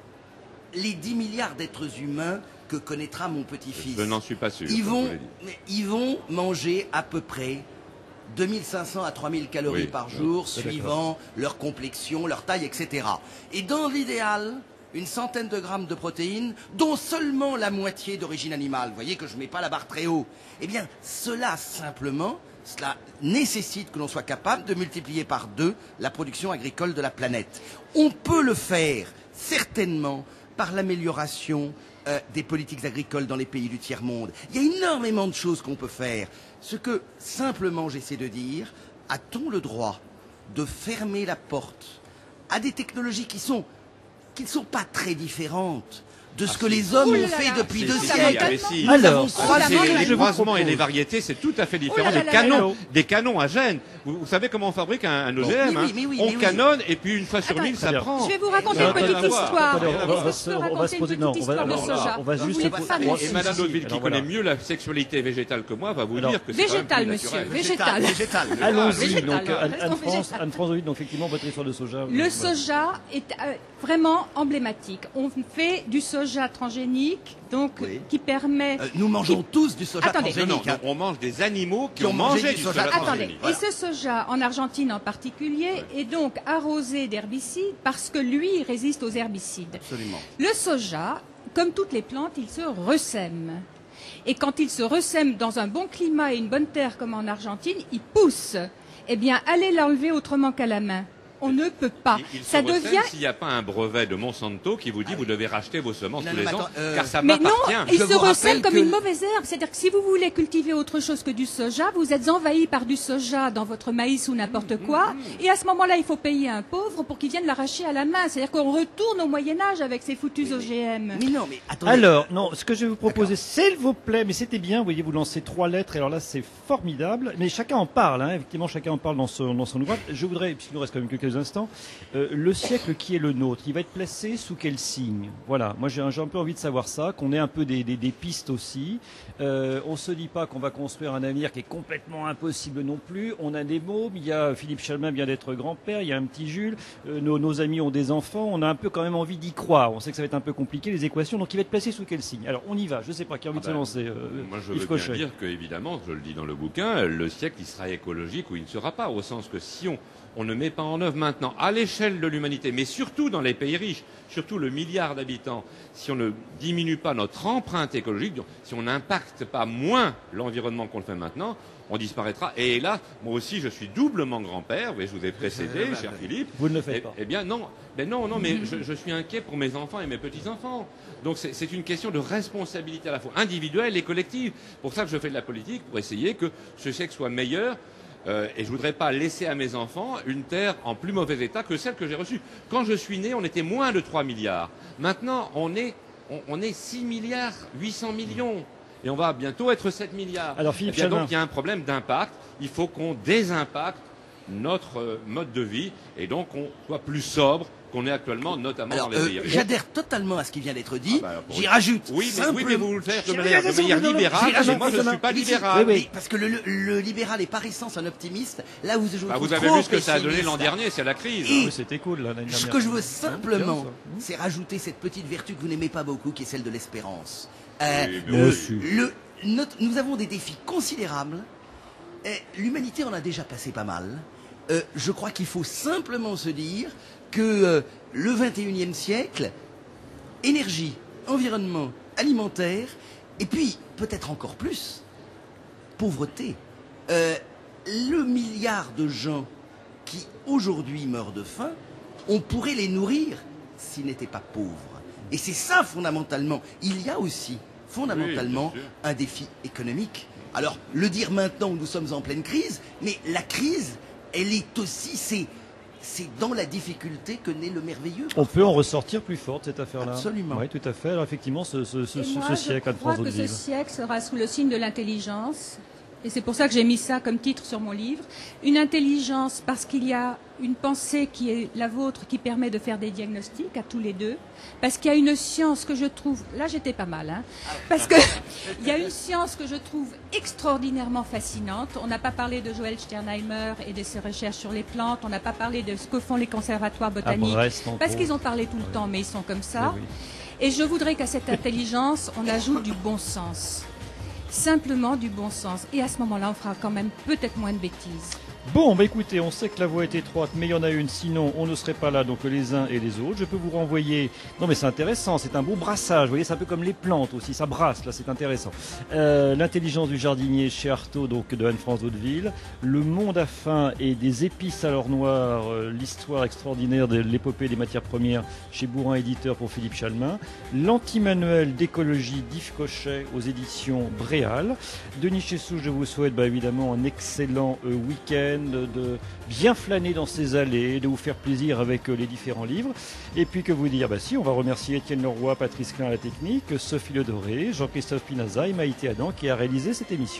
[SPEAKER 4] les dix milliards d'êtres humains que connaîtra mon petit-fils.
[SPEAKER 2] Je n'en suis pas sûr.
[SPEAKER 4] Ils vont, ils vont manger à peu près deux mille cinq cents à trois mille calories
[SPEAKER 2] oui,
[SPEAKER 4] par jour,
[SPEAKER 2] oui,
[SPEAKER 4] suivant leur complexion, leur taille, et cetera. Et dans l'idéal, une centaine de grammes de protéines, dont seulement la moitié d'origine animale. Vous voyez que je ne mets pas la barre très haut. Eh bien, cela simplement, cela nécessite que l'on soit capable de multiplier par deux la production agricole de la planète. On peut le faire, certainement, par l'amélioration euh, des politiques agricoles dans les pays du tiers-monde. Il y a énormément de choses qu'on peut faire. Ce que, simplement, j'essaie de dire, a-t-on le droit de fermer la porte à des technologies qui sont qui ne sont pas très différentes de ce
[SPEAKER 2] ah,
[SPEAKER 4] que
[SPEAKER 2] si.
[SPEAKER 4] les hommes
[SPEAKER 3] Ouh
[SPEAKER 4] ont
[SPEAKER 3] là
[SPEAKER 4] fait
[SPEAKER 3] là,
[SPEAKER 4] depuis
[SPEAKER 2] si,
[SPEAKER 4] deux
[SPEAKER 2] si,
[SPEAKER 4] siècles.
[SPEAKER 2] si, si.
[SPEAKER 4] Nous
[SPEAKER 1] Alors,
[SPEAKER 4] avons croisé
[SPEAKER 3] Évidemment,
[SPEAKER 2] les,
[SPEAKER 3] je
[SPEAKER 2] les
[SPEAKER 3] vous
[SPEAKER 2] croisements
[SPEAKER 1] propose.
[SPEAKER 2] et les variétés, c'est tout à fait différent
[SPEAKER 3] Oh là
[SPEAKER 2] des
[SPEAKER 3] là
[SPEAKER 2] canons,
[SPEAKER 3] là.
[SPEAKER 2] des canons à gènes. Vous, vous savez comment on fabrique un, un O G M
[SPEAKER 4] Mais oui,
[SPEAKER 2] hein
[SPEAKER 4] mais oui,
[SPEAKER 2] On
[SPEAKER 4] mais oui.
[SPEAKER 2] canonne et puis une fois sur
[SPEAKER 3] Attends,
[SPEAKER 2] mille, ça
[SPEAKER 1] très bien.
[SPEAKER 2] prend.
[SPEAKER 3] Je vais vous raconter
[SPEAKER 2] Ça
[SPEAKER 3] une
[SPEAKER 2] n'a rien
[SPEAKER 3] petite
[SPEAKER 2] à voir.
[SPEAKER 3] histoire.
[SPEAKER 1] Attendez, on va- on va
[SPEAKER 3] Est-ce
[SPEAKER 1] se-
[SPEAKER 3] que je peux
[SPEAKER 1] on va se
[SPEAKER 3] raconter
[SPEAKER 1] poser-
[SPEAKER 3] une
[SPEAKER 1] non,
[SPEAKER 3] petite
[SPEAKER 1] on va-
[SPEAKER 3] histoire de
[SPEAKER 1] alors là,
[SPEAKER 3] soja
[SPEAKER 1] on va
[SPEAKER 3] Vous
[SPEAKER 1] juste
[SPEAKER 3] voulez
[SPEAKER 1] se-
[SPEAKER 3] pas
[SPEAKER 1] on-
[SPEAKER 2] Et, et
[SPEAKER 1] si,
[SPEAKER 2] Madame
[SPEAKER 1] si,
[SPEAKER 2] Hauteville, qui
[SPEAKER 1] alors
[SPEAKER 2] connaît
[SPEAKER 1] voilà.
[SPEAKER 2] mieux la sexualité végétale que moi, va vous
[SPEAKER 1] Alors,
[SPEAKER 2] dire que c'est quand même
[SPEAKER 3] végétale,
[SPEAKER 2] plus
[SPEAKER 3] monsieur,
[SPEAKER 2] naturel.
[SPEAKER 3] végétal.
[SPEAKER 4] Végétal.
[SPEAKER 1] Allons-y,
[SPEAKER 3] végétal,
[SPEAKER 1] donc
[SPEAKER 3] alors,
[SPEAKER 1] Anne-
[SPEAKER 3] restons
[SPEAKER 1] Anne-France,
[SPEAKER 3] végétal.
[SPEAKER 1] Anne-France David, donc effectivement, votre histoire de soja.
[SPEAKER 3] Le
[SPEAKER 1] voilà.
[SPEAKER 3] soja est euh, vraiment emblématique. On fait du soja transgénique, donc
[SPEAKER 4] Oui.
[SPEAKER 3] qui permet...
[SPEAKER 4] Euh, nous mangeons tous du soja
[SPEAKER 3] Attendez.
[SPEAKER 2] Non, non,
[SPEAKER 4] transgénique. hein.
[SPEAKER 2] on mange des animaux qui,
[SPEAKER 4] Qui ont
[SPEAKER 2] ont
[SPEAKER 4] mangé
[SPEAKER 2] mangé
[SPEAKER 4] du
[SPEAKER 2] du
[SPEAKER 4] soja
[SPEAKER 2] soja
[SPEAKER 4] transgénique.
[SPEAKER 3] Attendez,
[SPEAKER 2] transgénique.
[SPEAKER 3] et ce soja, en Argentine en particulier, est donc arrosé d'herbicides parce que lui il résiste aux herbicides.
[SPEAKER 4] Absolument.
[SPEAKER 3] Le soja, comme toutes les plantes, il se ressème. Et quand il se ressème dans un bon climat et une bonne terre comme en Argentine, il pousse. Eh bien, allez l'enlever autrement qu'à la main. On ne peut pas.
[SPEAKER 2] Il, il se
[SPEAKER 3] Ça
[SPEAKER 2] ressème
[SPEAKER 3] devient...
[SPEAKER 2] s'il n'y a pas un brevet de Monsanto qui vous dit vous devez racheter vos semences
[SPEAKER 4] Non,
[SPEAKER 2] tous
[SPEAKER 4] non,
[SPEAKER 2] les
[SPEAKER 4] mais
[SPEAKER 2] ans,
[SPEAKER 4] attends, euh,
[SPEAKER 2] car ça
[SPEAKER 3] Mais non,
[SPEAKER 2] m'appartient.
[SPEAKER 3] il
[SPEAKER 4] Je
[SPEAKER 3] se
[SPEAKER 4] vous
[SPEAKER 3] ressème
[SPEAKER 4] rappelle
[SPEAKER 3] comme
[SPEAKER 4] que-
[SPEAKER 3] une mauvaise herbe. C'est-à-dire que si vous voulez cultiver autre chose que du soja, vous êtes envahi par du soja dans votre maïs ou n'importe quoi. Et à ce moment-là, il faut payer un pauvre pour qu'il vienne l'arracher à la main. C'est-à-dire qu'on retourne au Moyen-Âge avec ces foutus O G M.
[SPEAKER 4] Mais non, mais attendez.
[SPEAKER 1] Alors, non, ce que je vais vous proposer, s'il vous plaît, mais c'était bien, vous voyez, vous lancez trois lettres, et alors là, c'est formidable, mais chacun en parle, hein, effectivement, chacun en parle dans son, dans son ouvrage. Je voudrais, puisqu'il nous reste quand même quelques instants, euh, le siècle qui est le nôtre, il va être placé sous quel signe? Voilà, moi j'ai un, j'ai un peu envie de savoir ça, qu'on ait un peu des, des, des pistes aussi. Euh, on se dit pas qu'on va construire un avenir qui est complètement impossible non plus. On a des mômes, il y a Philippe Chalmin vient d'être grand-père, il y a un petit Jules, euh, nos, nos amis ont des enfants, on a un peu quand même envie d'y croire. On sait que ça va être un peu compliqué les équations, donc il va être placé sous quel signe? Alors on y va, je sais pas, qui a envie
[SPEAKER 2] Ah
[SPEAKER 1] de
[SPEAKER 2] ben,
[SPEAKER 1] se lancer euh,
[SPEAKER 2] Moi, je
[SPEAKER 1] Yves
[SPEAKER 2] veux bien
[SPEAKER 1] Cochet.
[SPEAKER 2] dire que, évidemment, je le dis dans le bouquin, le siècle, il sera écologique ou il ne sera pas, au sens que si on, on ne met pas en œuvre maintenant, à l'échelle de l'humanité, mais surtout dans les pays riches, surtout le milliard d'habitants, si on ne diminue pas notre empreinte écologique, si on n'impacte pas moins l'environnement qu'on le fait maintenant, on disparaîtra. Et là, moi aussi, je suis doublement grand-père, oui, je vous ai précédé, cher Philippe.
[SPEAKER 1] Vous ne le faites
[SPEAKER 2] Eh,
[SPEAKER 1] pas.
[SPEAKER 2] eh bien, non, mais non, non, mais je, je suis inquiet pour mes enfants et mes petits-enfants. Donc, c'est c'est une question de responsabilité à la fois individuelle et collective. Pour ça que je fais de la politique, pour essayer que ce siècle soit meilleur. Euh, et je voudrais pas laisser à mes enfants une terre en plus mauvais état que celle que j'ai reçue. Quand je suis né, on était moins de trois milliards. Maintenant, on est, on, on est six milliards huit cents millions. Et on va bientôt être sept milliards.
[SPEAKER 1] Alors, Philippe
[SPEAKER 2] Eh bien,
[SPEAKER 1] Chalmin.
[SPEAKER 2] donc, il y a un problème d'impact. Il faut qu'on désimpacte notre euh, mode de vie et donc qu'on soit plus sobre qu'on est actuellement, notamment
[SPEAKER 4] Alors,
[SPEAKER 2] dans les
[SPEAKER 4] euh,
[SPEAKER 2] pays riches.
[SPEAKER 4] j'adhère totalement à ce qui vient d'être dit.
[SPEAKER 2] Ah bah, pour-
[SPEAKER 4] J'y rajoute
[SPEAKER 2] Oui, mais,
[SPEAKER 4] simplement...
[SPEAKER 2] oui, mais vous le faites de
[SPEAKER 1] J'ai
[SPEAKER 2] manière, de
[SPEAKER 1] raison,
[SPEAKER 2] manière
[SPEAKER 1] non, non,
[SPEAKER 2] libérale,
[SPEAKER 4] j'ai raison,
[SPEAKER 2] et moi je ne suis pas
[SPEAKER 4] Mais si,
[SPEAKER 2] libéral.
[SPEAKER 1] Oui, oui.
[SPEAKER 4] mais parce que le, le- le libéral est par essence un optimiste. Là où je vous
[SPEAKER 2] Bah,
[SPEAKER 4] trouve
[SPEAKER 2] vous avez
[SPEAKER 4] trop
[SPEAKER 2] vu ce que ça a donné
[SPEAKER 4] pessimiste.
[SPEAKER 2] l'an dernier, c'est la crise.
[SPEAKER 4] Et-
[SPEAKER 1] Oui, c'était cool là, l'année
[SPEAKER 4] Ce
[SPEAKER 1] dernière.
[SPEAKER 4] que je veux
[SPEAKER 1] Bien,
[SPEAKER 4] simplement,
[SPEAKER 1] ça.
[SPEAKER 4] c'est rajouter cette petite vertu que vous n'aimez pas beaucoup, qui est celle de l'espérance. Euh,
[SPEAKER 2] Oui, mais
[SPEAKER 4] le-
[SPEAKER 1] aussi.
[SPEAKER 4] le- notre- nous avons des défis considérables. Et l'humanité en a déjà passé pas mal. Euh, je crois qu'il faut simplement se dire que euh, le vingt et unième siècle, énergie, environnement, alimentaire, et puis peut-être encore plus, pauvreté. Euh, le milliard de gens qui aujourd'hui meurent de faim, on pourrait les nourrir s'ils n'étaient pas pauvres. Et c'est ça fondamentalement. Il y a aussi fondamentalement
[SPEAKER 2] Oui, bien sûr.
[SPEAKER 4] un défi économique. Alors, le dire maintenant où nous sommes en pleine crise, mais la crise, elle est aussi, c'est, c'est dans la difficulté que naît le merveilleux.
[SPEAKER 1] On peut en ressortir plus fort de cette affaire-là.
[SPEAKER 4] Absolument.
[SPEAKER 1] Oui, tout à fait. Alors, effectivement, ce, ce, ce,
[SPEAKER 3] Et
[SPEAKER 1] ce-
[SPEAKER 3] moi,
[SPEAKER 1] ce
[SPEAKER 3] je
[SPEAKER 1] siècle,
[SPEAKER 3] crois
[SPEAKER 1] Anne-France
[SPEAKER 3] que ce
[SPEAKER 1] Hauteville.
[SPEAKER 3] siècle sera sous le signe de l'intelligence et c'est pour ça que j'ai mis ça comme titre sur mon livre. Une intelligence parce qu'il y a une pensée qui est la vôtre qui permet de faire des diagnostics à tous les deux, parce qu'il y a une science que je trouve, là j'étais pas mal, hein, parce que il y a une science que je trouve extraordinairement fascinante. On n'a pas parlé de Joël Sternheimer et de ses recherches sur les plantes, on n'a pas parlé de ce que font les conservatoires botaniques,
[SPEAKER 1] Brest,
[SPEAKER 3] parce qu'ils ont parlé tout le temps, mais ils sont comme ça.
[SPEAKER 1] Oui, oui.
[SPEAKER 3] Et je voudrais qu'à cette intelligence, on ajoute du bon sens. Simplement du bon sens. Et à ce moment-là, on fera quand même peut-être moins de bêtises.
[SPEAKER 1] Bon, bah écoutez, on sait que la voie est étroite, mais il y en a une, sinon on ne serait pas là, donc les uns et les autres. Je peux vous renvoyer... Non mais c'est intéressant, c'est un beau brassage, vous voyez, c'est un peu comme les plantes aussi, ça brasse, là c'est intéressant. Euh, L'intelligence du jardinier chez Artaud, donc de Anne-France Hauteville. Le monde à faim et des épices à l'or noir, euh, l'histoire extraordinaire de l'épopée des matières premières chez Bourrin Éditeur pour Philippe Chalmin. L'anti-manuel d'écologie d'Yves Cochet aux éditions Bréal. Denis Chessou, je vous souhaite bah, évidemment un excellent euh, week-end. De, de bien flâner dans ces allées, de vous faire plaisir avec euh, les différents livres. Et puis que vous dire, bah si, on va remercier Étienne Leroy, Patrice Klein à la technique, Sophie Le Doré, Jean-Christophe Pinaza et Maïté Adam qui a réalisé cette émission.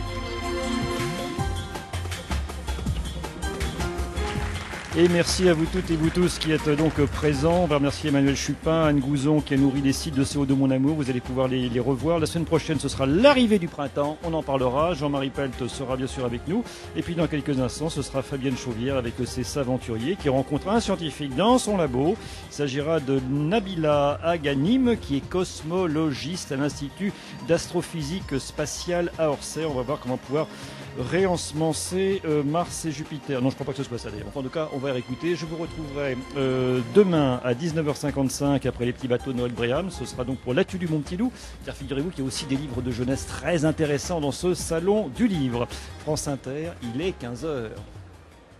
[SPEAKER 1] Et merci à vous toutes et vous tous qui êtes donc présents. On va remercier Emmanuel Chupin, Anne Gouzon qui a nourri les sites de C O deux Mon Amour. Vous allez pouvoir les, les revoir. La semaine prochaine, ce sera l'arrivée du printemps. On en parlera. Jean-Marie Pelt sera bien sûr avec nous. Et puis dans quelques instants, ce sera Fabienne Chauvière avec ses Saventuriers qui rencontre un scientifique dans son labo. Il s'agira de Nabila Aghanim qui est cosmologiste à l'Institut d'astrophysique spatiale à Orsay. On va voir comment pouvoir réensemencer euh, Mars et Jupiter. Non, je ne crois pas que ce soit ça d'ailleurs. Enfin, en tout cas, on va réécouter. Je vous retrouverai euh, demain à dix-neuf heures cinquante-cinq après les petits bateaux de Noël Bréham. Ce sera donc pour l'actu du Mon Petit Loup. Car figurez-vous qu'il y a aussi des livres de jeunesse très intéressants dans ce salon du livre. France Inter, il est quinze heures.